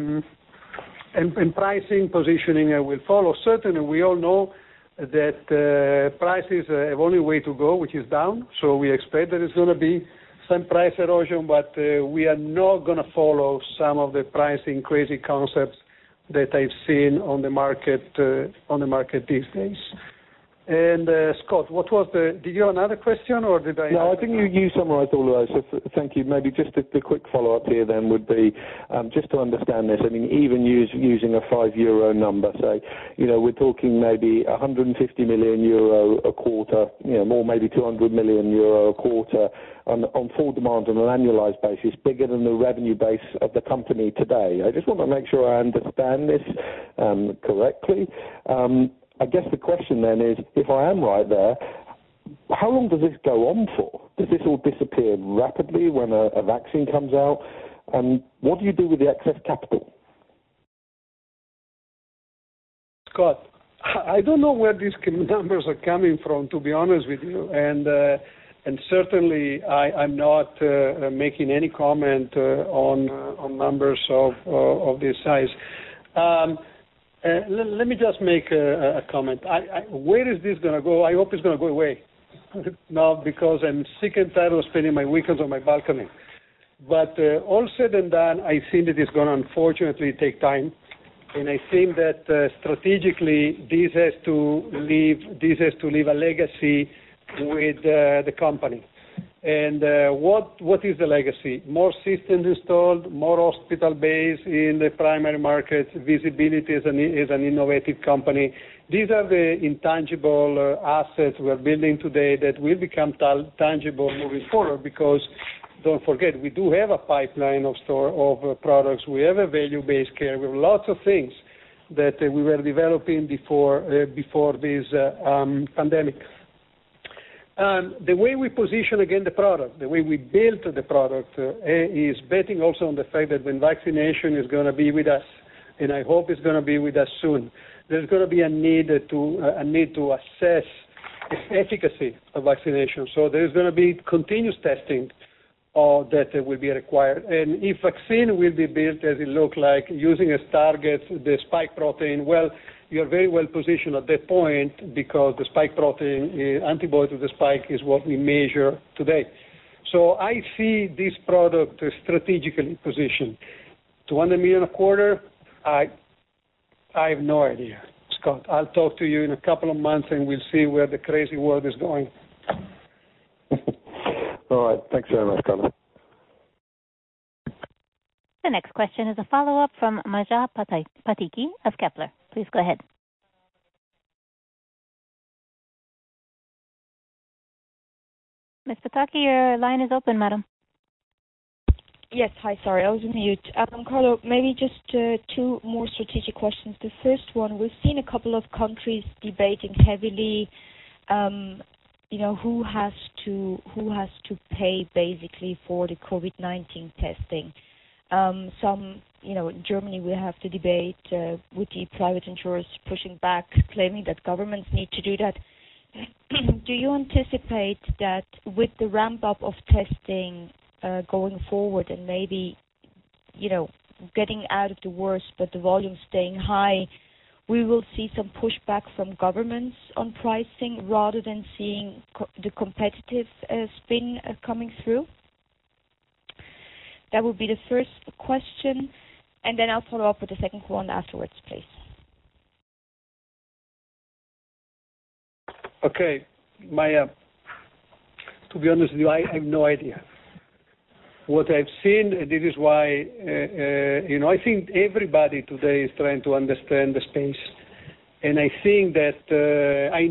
and pricing positioning will follow. Certainly, we all know that prices have only way to go, which is down. So we expect that it's going to be some price erosion, but we are not going to follow some of the pricing crazy concepts that I've seen on the market these days. And Scott, did you have another question, or did I? No, I think you summarised all of those. So thank you. Maybe just the quick follow-up here then would be just to understand this. I mean, even using a €5 number, say, we're talking maybe 150 million euro a quarter, more maybe 200 million euro a quarter on full demand on an annualized basis, bigger than the revenue base of the company today. I just want to make sure I understand this correctly. I guess the question then is, if I am right there, how long does this go on for? Does this all disappear rapidly when a vaccine comes out? And what do you do with the excess capital? Scott, I don't know where these numbers are coming from, to be honest with you. And certainly I'm not making any comment on numbers of this size. Let me just make a comment. Where is this going to go? I hope it's going to go away. No, because I'm sick and tired of spending my weekends on my balcony. But all said and done, I think that it's going to unfortunately take time. And I think that strategically this has to leave a legacy with the company. And what is the legacy? More systems installed, more hospital base in the primary market, visibility as an innovative company. These are the intangible assets we are building today that will become tangible moving forward, because don't forget, we do have a pipeline of products. We have a value-based care. We have lots of things that we were developing before this pandemic. The way we position again the product, the way we built the product is betting also on the fact that when vaccination is going to be with us, and I hope it's going to be with us soon, there's going to be a need to assess the efficacy of vaccination. So there's going to be continuous testing that will be required. And if vaccine will be built as it looks like, using as target the spike protein, well, you're very well positioned at that point, because the spike protein, antibody to the spike, is what we measure today. So I see this product strategically positioned. 200 million a quarter, I have no idea, Scott. I'll talk to you in a couple of months and we'll see where the crazy world is going. All right. Thanks very much, Carlo. The next question is a follow-up from Maja Pataki of Kepler. Please go ahead. Ms. Pataki, your line is open, madam. Yes, hi, sorry, I was on mute. Carlo, maybe just two more strategic questions. The first one, we've seen a couple of countries debating heavily, who has to pay basically for the COVID-19 testing. In Germany we have the debate with the private insurers pushing back, claiming that governments need to do that. Do you anticipate that with the ramp up of testing going forward, and maybe, getting out of the worst, but the volume staying high, we will see some pushback from governments on pricing rather than seeing the competitive spin coming through? That would be the first question, and then I'll follow up with the second one afterwards, please. Okay, Maya, to be honest with you, I have no idea. What I've seen, and this is why, I think everybody today is trying to understand the space. And I think that I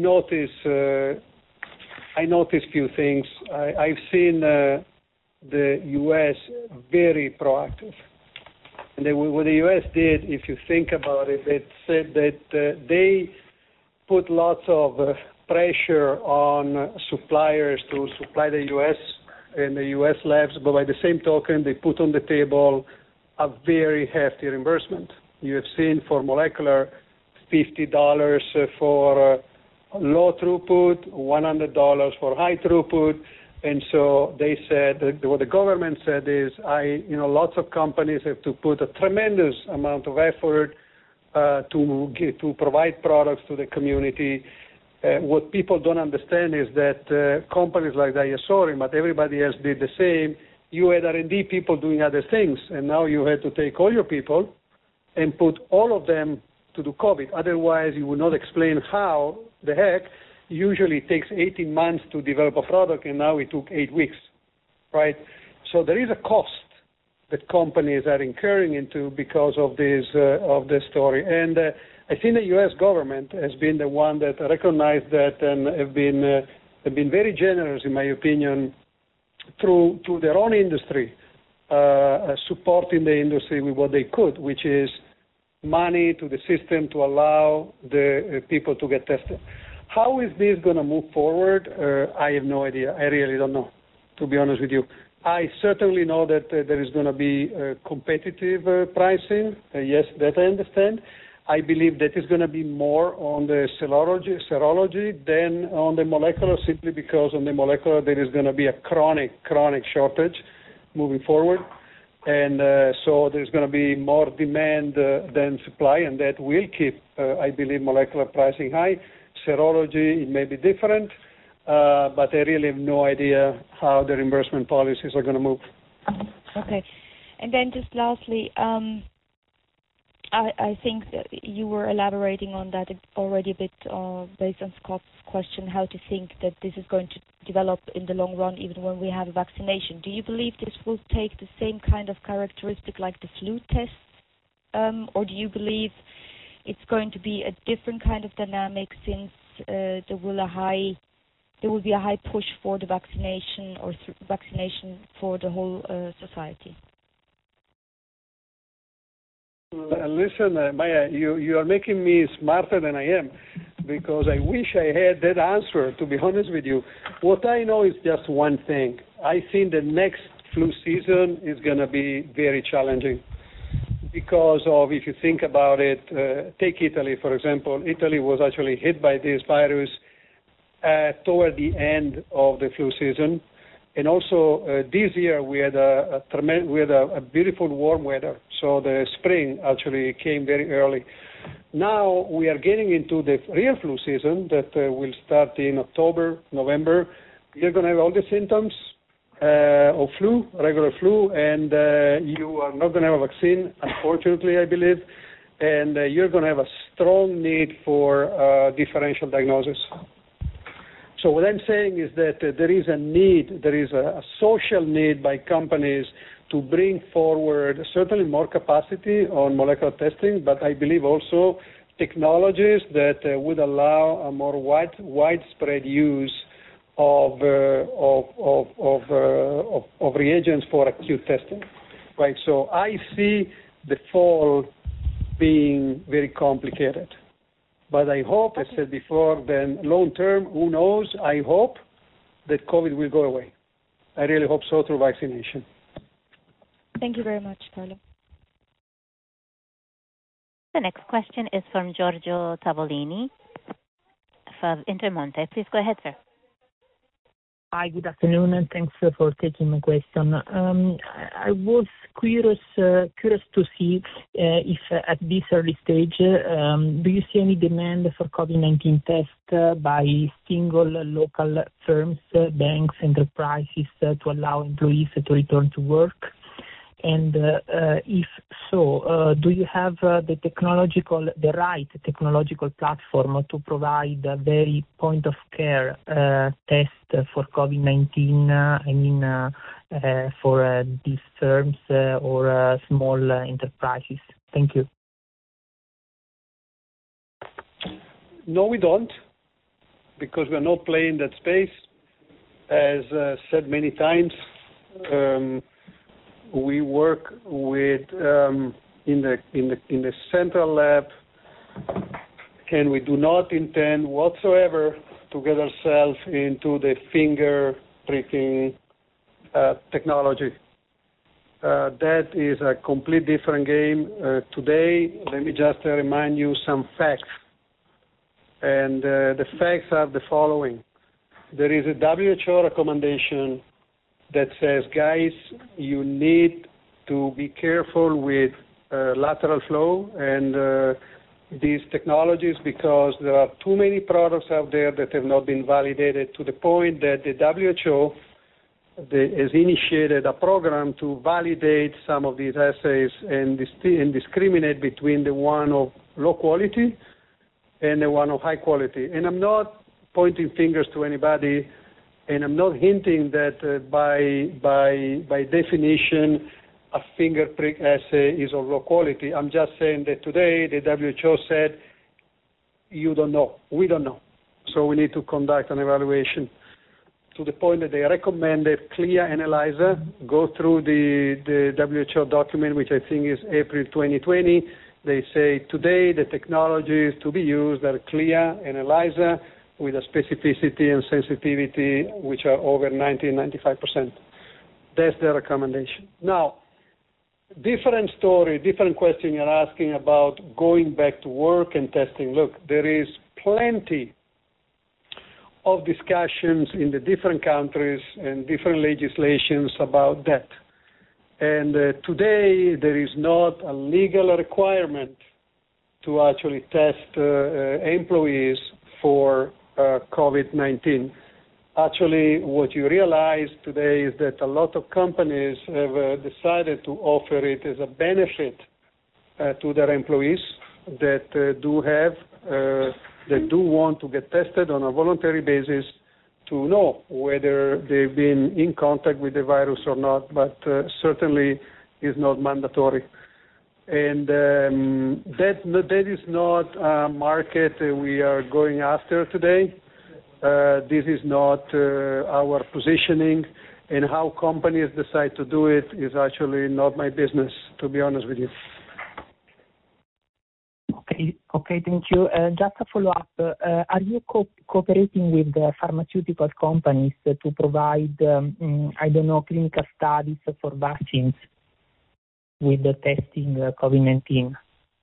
notice few things. I've seen the U.S. very proactive. And what the U.S. did, if you think about it, it said that they put lots of pressure on suppliers to supply the U.S. and the U.S. labs, but by the same token, they put on the table a very hefty reimbursement. You have seen for molecular $50 for low throughput, $100 for high throughput, and so they said what the government said is, lots of companies have to put a tremendous amount of effort to provide products to the community. What people don't understand is that companies like DiaSorin, but everybody else did the same. You had R&D people doing other things, and now you had to take all your people and put all of them to do COVID. Otherwise, you would not explain how the heck. Usually it takes 18 months to develop a product, and now it took 8 weeks, right? So there is a cost that companies are incurring into because of this story. And I think the U.S. government has been the one that recognized that and have been very generous, in my opinion, through their own industry, supporting the industry with what they could, which is money to the system to allow the people to get tested. How is this going to move forward? I have no idea. I really don't know, to be honest with you. I certainly know that there is going to be competitive pricing. Yes, that I understand. I believe that is going to be more on the serology than on the molecular, simply because on the molecular there is going to be a chronic shortage moving forward. And so there's going to be more demand than supply, and that will keep, I believe, molecular pricing high. Serology, it may be different, but I really have no idea how the reimbursement policies are going to move. Okay. And then just lastly, I think that you were elaborating on that already a bit based on Scott's question, how to think that this is going to develop in the long run, even when we have a vaccination. Do you believe this will take the same kind of characteristic like the flu tests, or do you believe it's going to be a different kind of dynamic since there will be a high push for the vaccination or vaccination for the whole society? Listen, Maya, you are making me smarter than I am, because I wish I had that answer, to be honest with you. What I know is just one thing. I think the next flu season is going to be very challenging because of, if you think about it, take Italy, for example. Italy was actually hit by this virus toward the end of the flu season. And also this year we had a beautiful warm weather, so the spring actually came very early. Now we are getting into the real flu season that will start in October, November. You're going to have all the symptoms of flu, regular flu, and you are not going to have a vaccine, unfortunately, I believe, and you're going to have a strong need for differential diagnosis. So what I'm saying is that there is a need, there is a social need by companies to bring forward certainly more capacity on molecular testing, but I believe also technologies that would allow a more widespread use of reagents for acute testing. Right. So I see the fall being very complicated. But I hope, as I said before, then long term, who knows, I hope that COVID will go away. I really hope so, through vaccination. Thank you very much, Carlo. The next question is from Giorgio Tavolini from Intermonte. Please go ahead, sir. Hi, good afternoon, and thanks for taking my question. I was curious to see if at this early stage, do you see any demand for COVID-19 tests by single local firms, banks, enterprises to allow employees to return to work? And if so, do you have the right technological platform to provide a very point-of-care test for COVID-19, for these firms or small enterprises? Thank you. No, we don't, because we're not playing that space. As said many times, we work with in the central lab, and we do not intend whatsoever to get ourselves into the finger pricking technology. That is a complete different game. Today, let me just remind you some facts. And the facts are the following. There is a WHO recommendation that says, guys, you need to be careful with lateral flow and these technologies, because there are too many products out there that have not been validated, to the point that the WHO has initiated a program to validate some of these assays and discriminate between the one of low quality and the one of high quality. And I'm not pointing fingers to anybody, and I'm not hinting that by definition a finger prick assay is of low quality. I'm just saying that today the WHO said, you don't know, we don't know. So we need to conduct an evaluation, to the point that they recommended CLIA analyzer. Go through the WHO document, which I think is April 2020. They say today the technologies to be used are CLIA analyzer with a specificity and sensitivity which are over 90-95%. That's the recommendation. Now, different story, different question you're asking about going back to work and testing. Look, there is plenty of discussions in the different countries and different legislations about that. And today there is not a legal requirement to actually test employees for COVID-19. Actually, what you realize today is that a lot of companies have decided to offer it as a benefit to their employees that do want to get tested on a voluntary basis to know whether they've been in contact with the virus or not, but certainly is not mandatory. And that is not a market we are going after today. This is not our positioning, and how companies decide to do it is actually not my business, to be honest with you. Okay, thank you. Just a follow-up. Are you cooperating with the pharmaceutical companies to provide, clinical studies for vaccines with the testing COVID-19?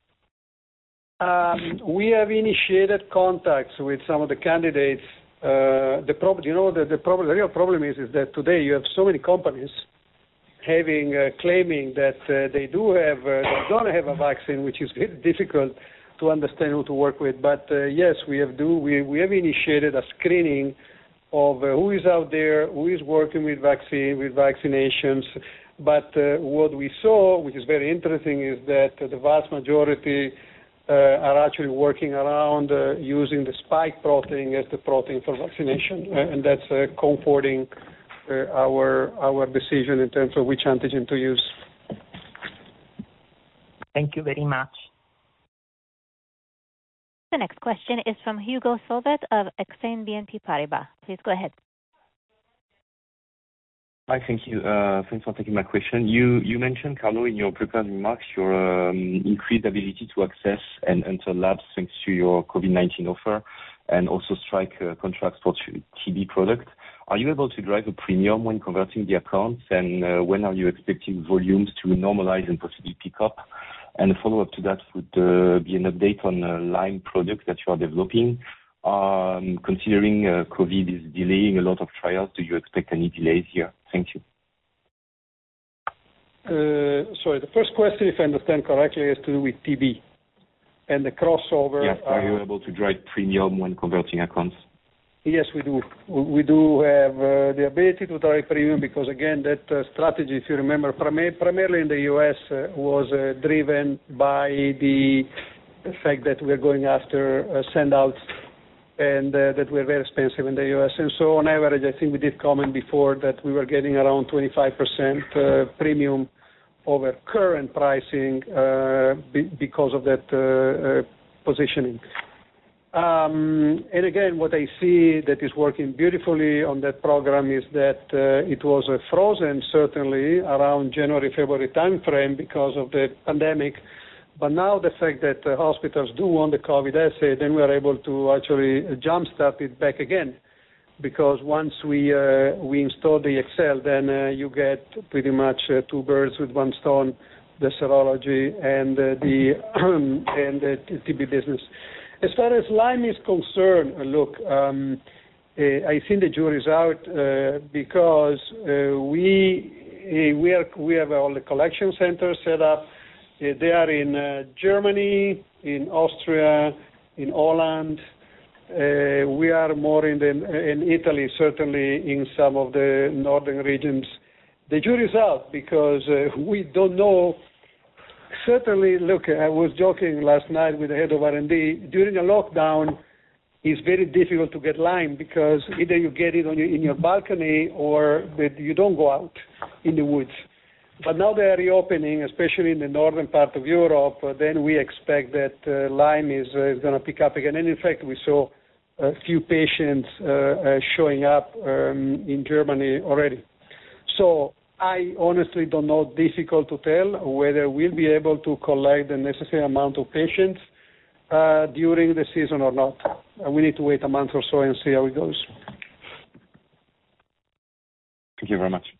We have initiated contacts with some of the candidates. The real problem is that today you have so many companies claiming that they don't have a vaccine, which is very difficult to understand who to work with. But yes, we have initiated a screening of who is out there, who is working with vaccinations. But what we saw, which is very interesting, is that the vast majority are actually working around using the spike protein as the protein for vaccination, and that's comforting our decision in terms of which antigen to use. Thank you very much. The next question is from Hugo Solvet of Exane BNP Paribas. Please go ahead. Hi, thank you. Thanks for taking my question. You mentioned, Carlo, in your prepared remarks, your increased ability to access and enter labs thanks to your COVID-19 offer, and also strike contracts for TB product. Are you able to drive a premium when converting the accounts, and when are you expecting volumes to normalize and possibly pick up? And a follow-up to that would be an update on Lyme product that you are developing. Considering COVID is delaying a lot of trials, do you expect any delays here? Thank you. Sorry, the first question, if I understand correctly, has to do with TB and the crossover. Yes, are you able to drive premium when converting accounts? Yes, we do. We do have the ability to drive premium because, again, that strategy, if you remember, primarily in the U.S. Was driven by the fact that we're going after send-outs and that we're very expensive in the U.S. And so on average, I think we did comment before that we were getting around 25% premium over current pricing because of that positioning. And again, what I see that is working beautifully on that program is that it was frozen certainly around January, February timeframe because of the pandemic. But now the fact that hospitals do want the COVID assay, then we are able to actually jumpstart it back again. Because once we install the Excel, then you get pretty much two birds with one stone, the serology and the TB business. As far as Lyme is concerned, look, I think the jury's out because we have all the collection centers set up. They are in Germany, in Austria, in Holland. We are more in Italy, certainly in some of the northern regions. The jury's out because we don't know. Certainly, look, I was joking last night with the head of R&D. During a lockdown, it's very difficult to get Lyme because either you get it in your balcony or that you don't go out in the woods. But now they are reopening, especially in the northern part of Europe. Then we expect that Lyme is going to pick up again. And in fact, we saw a few patients showing up in Germany already. So I honestly don't know, difficult to tell whether we'll be able to collect the necessary amount of patients during the season or not. We need to wait a month or so and see how it goes. Thank you very much.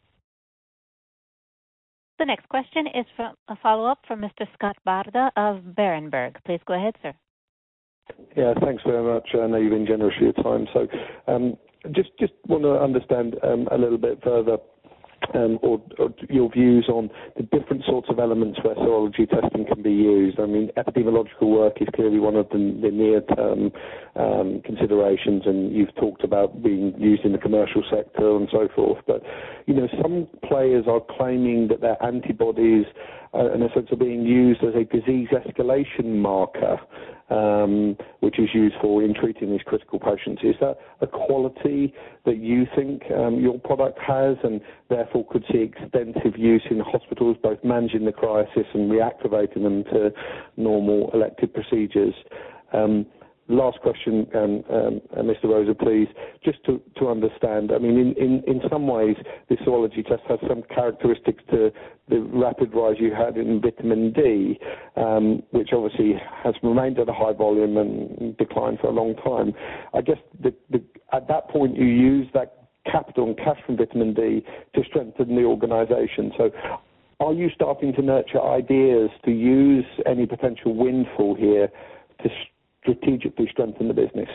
The next question is from a follow-up from Mr. Scott Bardo of Berenberg. Please go ahead, sir. Yeah, thanks very much. I know you've been generous with your time. So just want to understand a little bit further or your views on the different sorts of elements where serology testing can be used. I mean, epidemiological work is clearly one of the near-term considerations, and you've talked about being used in the commercial sector and so forth. But, some players are claiming that their antibodies, in a sense, are being used as a disease escalation marker, which is useful in treating these critical patients. Is that a quality that you think your product has and therefore could see extensive use in hospitals, both managing the crisis and reactivating them to normal elective procedures? Last question, Mr. Rosa, please, just to understand. I mean, in some ways, this serology test has some characteristics to the rapid rise you had in vitamin D, which obviously has remained at a high volume and declined for a long time. I guess at that point, you use that capital and cash from vitamin D to strengthen the organization. So are you starting to nurture ideas to use any potential windfall here to strategically strengthen the business?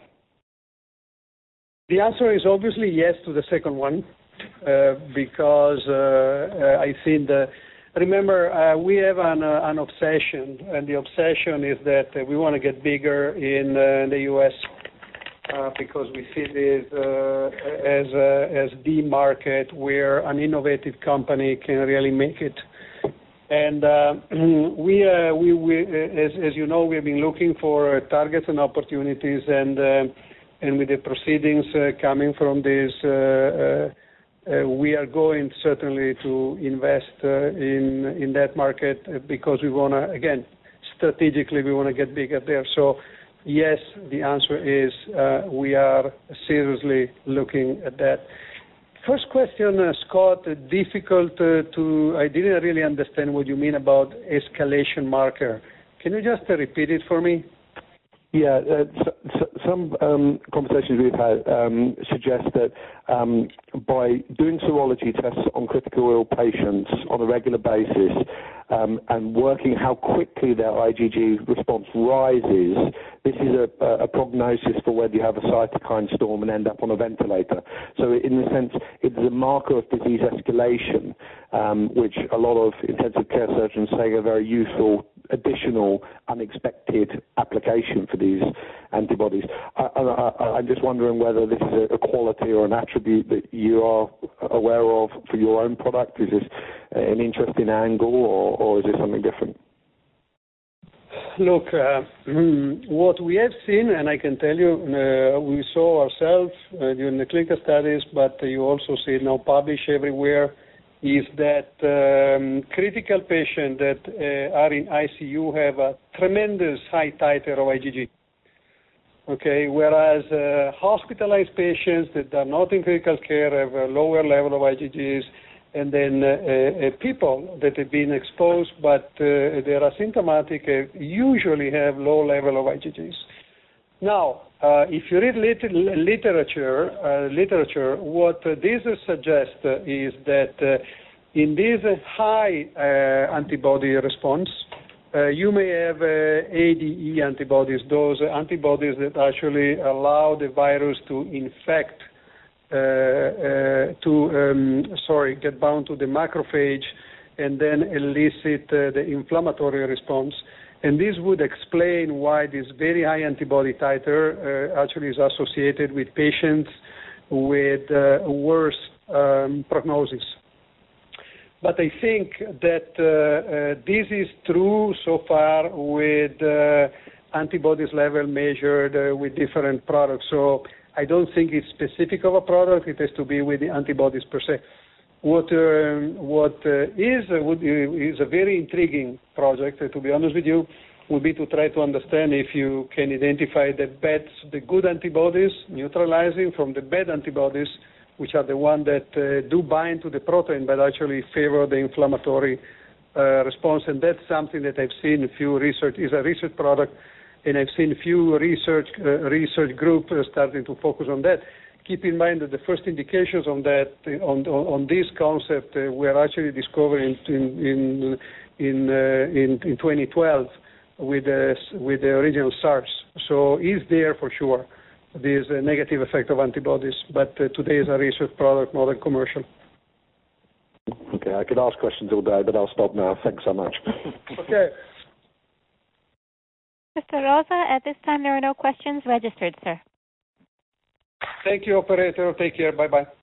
The answer is obviously yes to the second one, because I think remember, we have an obsession, and the obsession is that we want to get bigger in the U.S. Because we see this as the market where an innovative company can really make it. And we as you know, we have been looking for targets and opportunities, and with the proceedings coming from this, we are going certainly to invest in that market because we want to, again, strategically, we want to get bigger there. So yes, the answer is we are seriously looking at that. First question, Scott, difficult I didn't really understand what you mean about escalation marker. Can you just repeat it for me? Yeah, some conversations we've had suggest that by doing serology tests on critical ill patients on a regular basis and working how quickly their IgG response rises, this is a prognosis for whether you have a cytokine storm and end up on a ventilator. So in a sense, it's a marker of disease escalation, which a lot of intensive care surgeons say are very useful additional unexpected application for these antibodies. I'm just wondering whether this is a quality or an attribute that you are aware of for your own product. Is this an interesting angle, or is it something different? Look, what we have seen, and I can tell you, we saw ourselves during the clinical studies, but you also see it now published everywhere, is that critical patients that are in ICU have a tremendous high titer of IgG. Okay, whereas hospitalized patients that are not in critical care have a lower level of IgGs, and then people that have been exposed but they are asymptomatic usually have low level of IgGs. Now, if you read literature, what this suggests is that in this high antibody response, you may have ADE antibodies, those antibodies that actually allow the virus to infect, get bound to the macrophage and then elicit the inflammatory response. And this would explain why this very high antibody titer actually is associated with patients with worse prognosis. But I think that this is true so far with antibodies level measured with different products. So I don't think it's specific of a product. It has to be with the antibodies per se. What is a very intriguing project, to be honest with you, would be to try to understand if you can identify the good antibodies, neutralizing from the bad antibodies, which are the ones that do bind to the protein but actually favor the inflammatory response. And that's something that I've seen is a research product, and I've seen few research groups starting to focus on that. Keep in mind that the first indications on that, on this concept, were actually discovered in 2012 with the original SARS. So it's there for sure. There's a negative effect of antibodies, but today is a research product, not a commercial. Okay, I could ask questions all day, but I'll stop now. Thanks so much. Okay. Mr. Rosa, at this time there are no questions registered, sir. Thank you, operator. Take care. Bye-bye.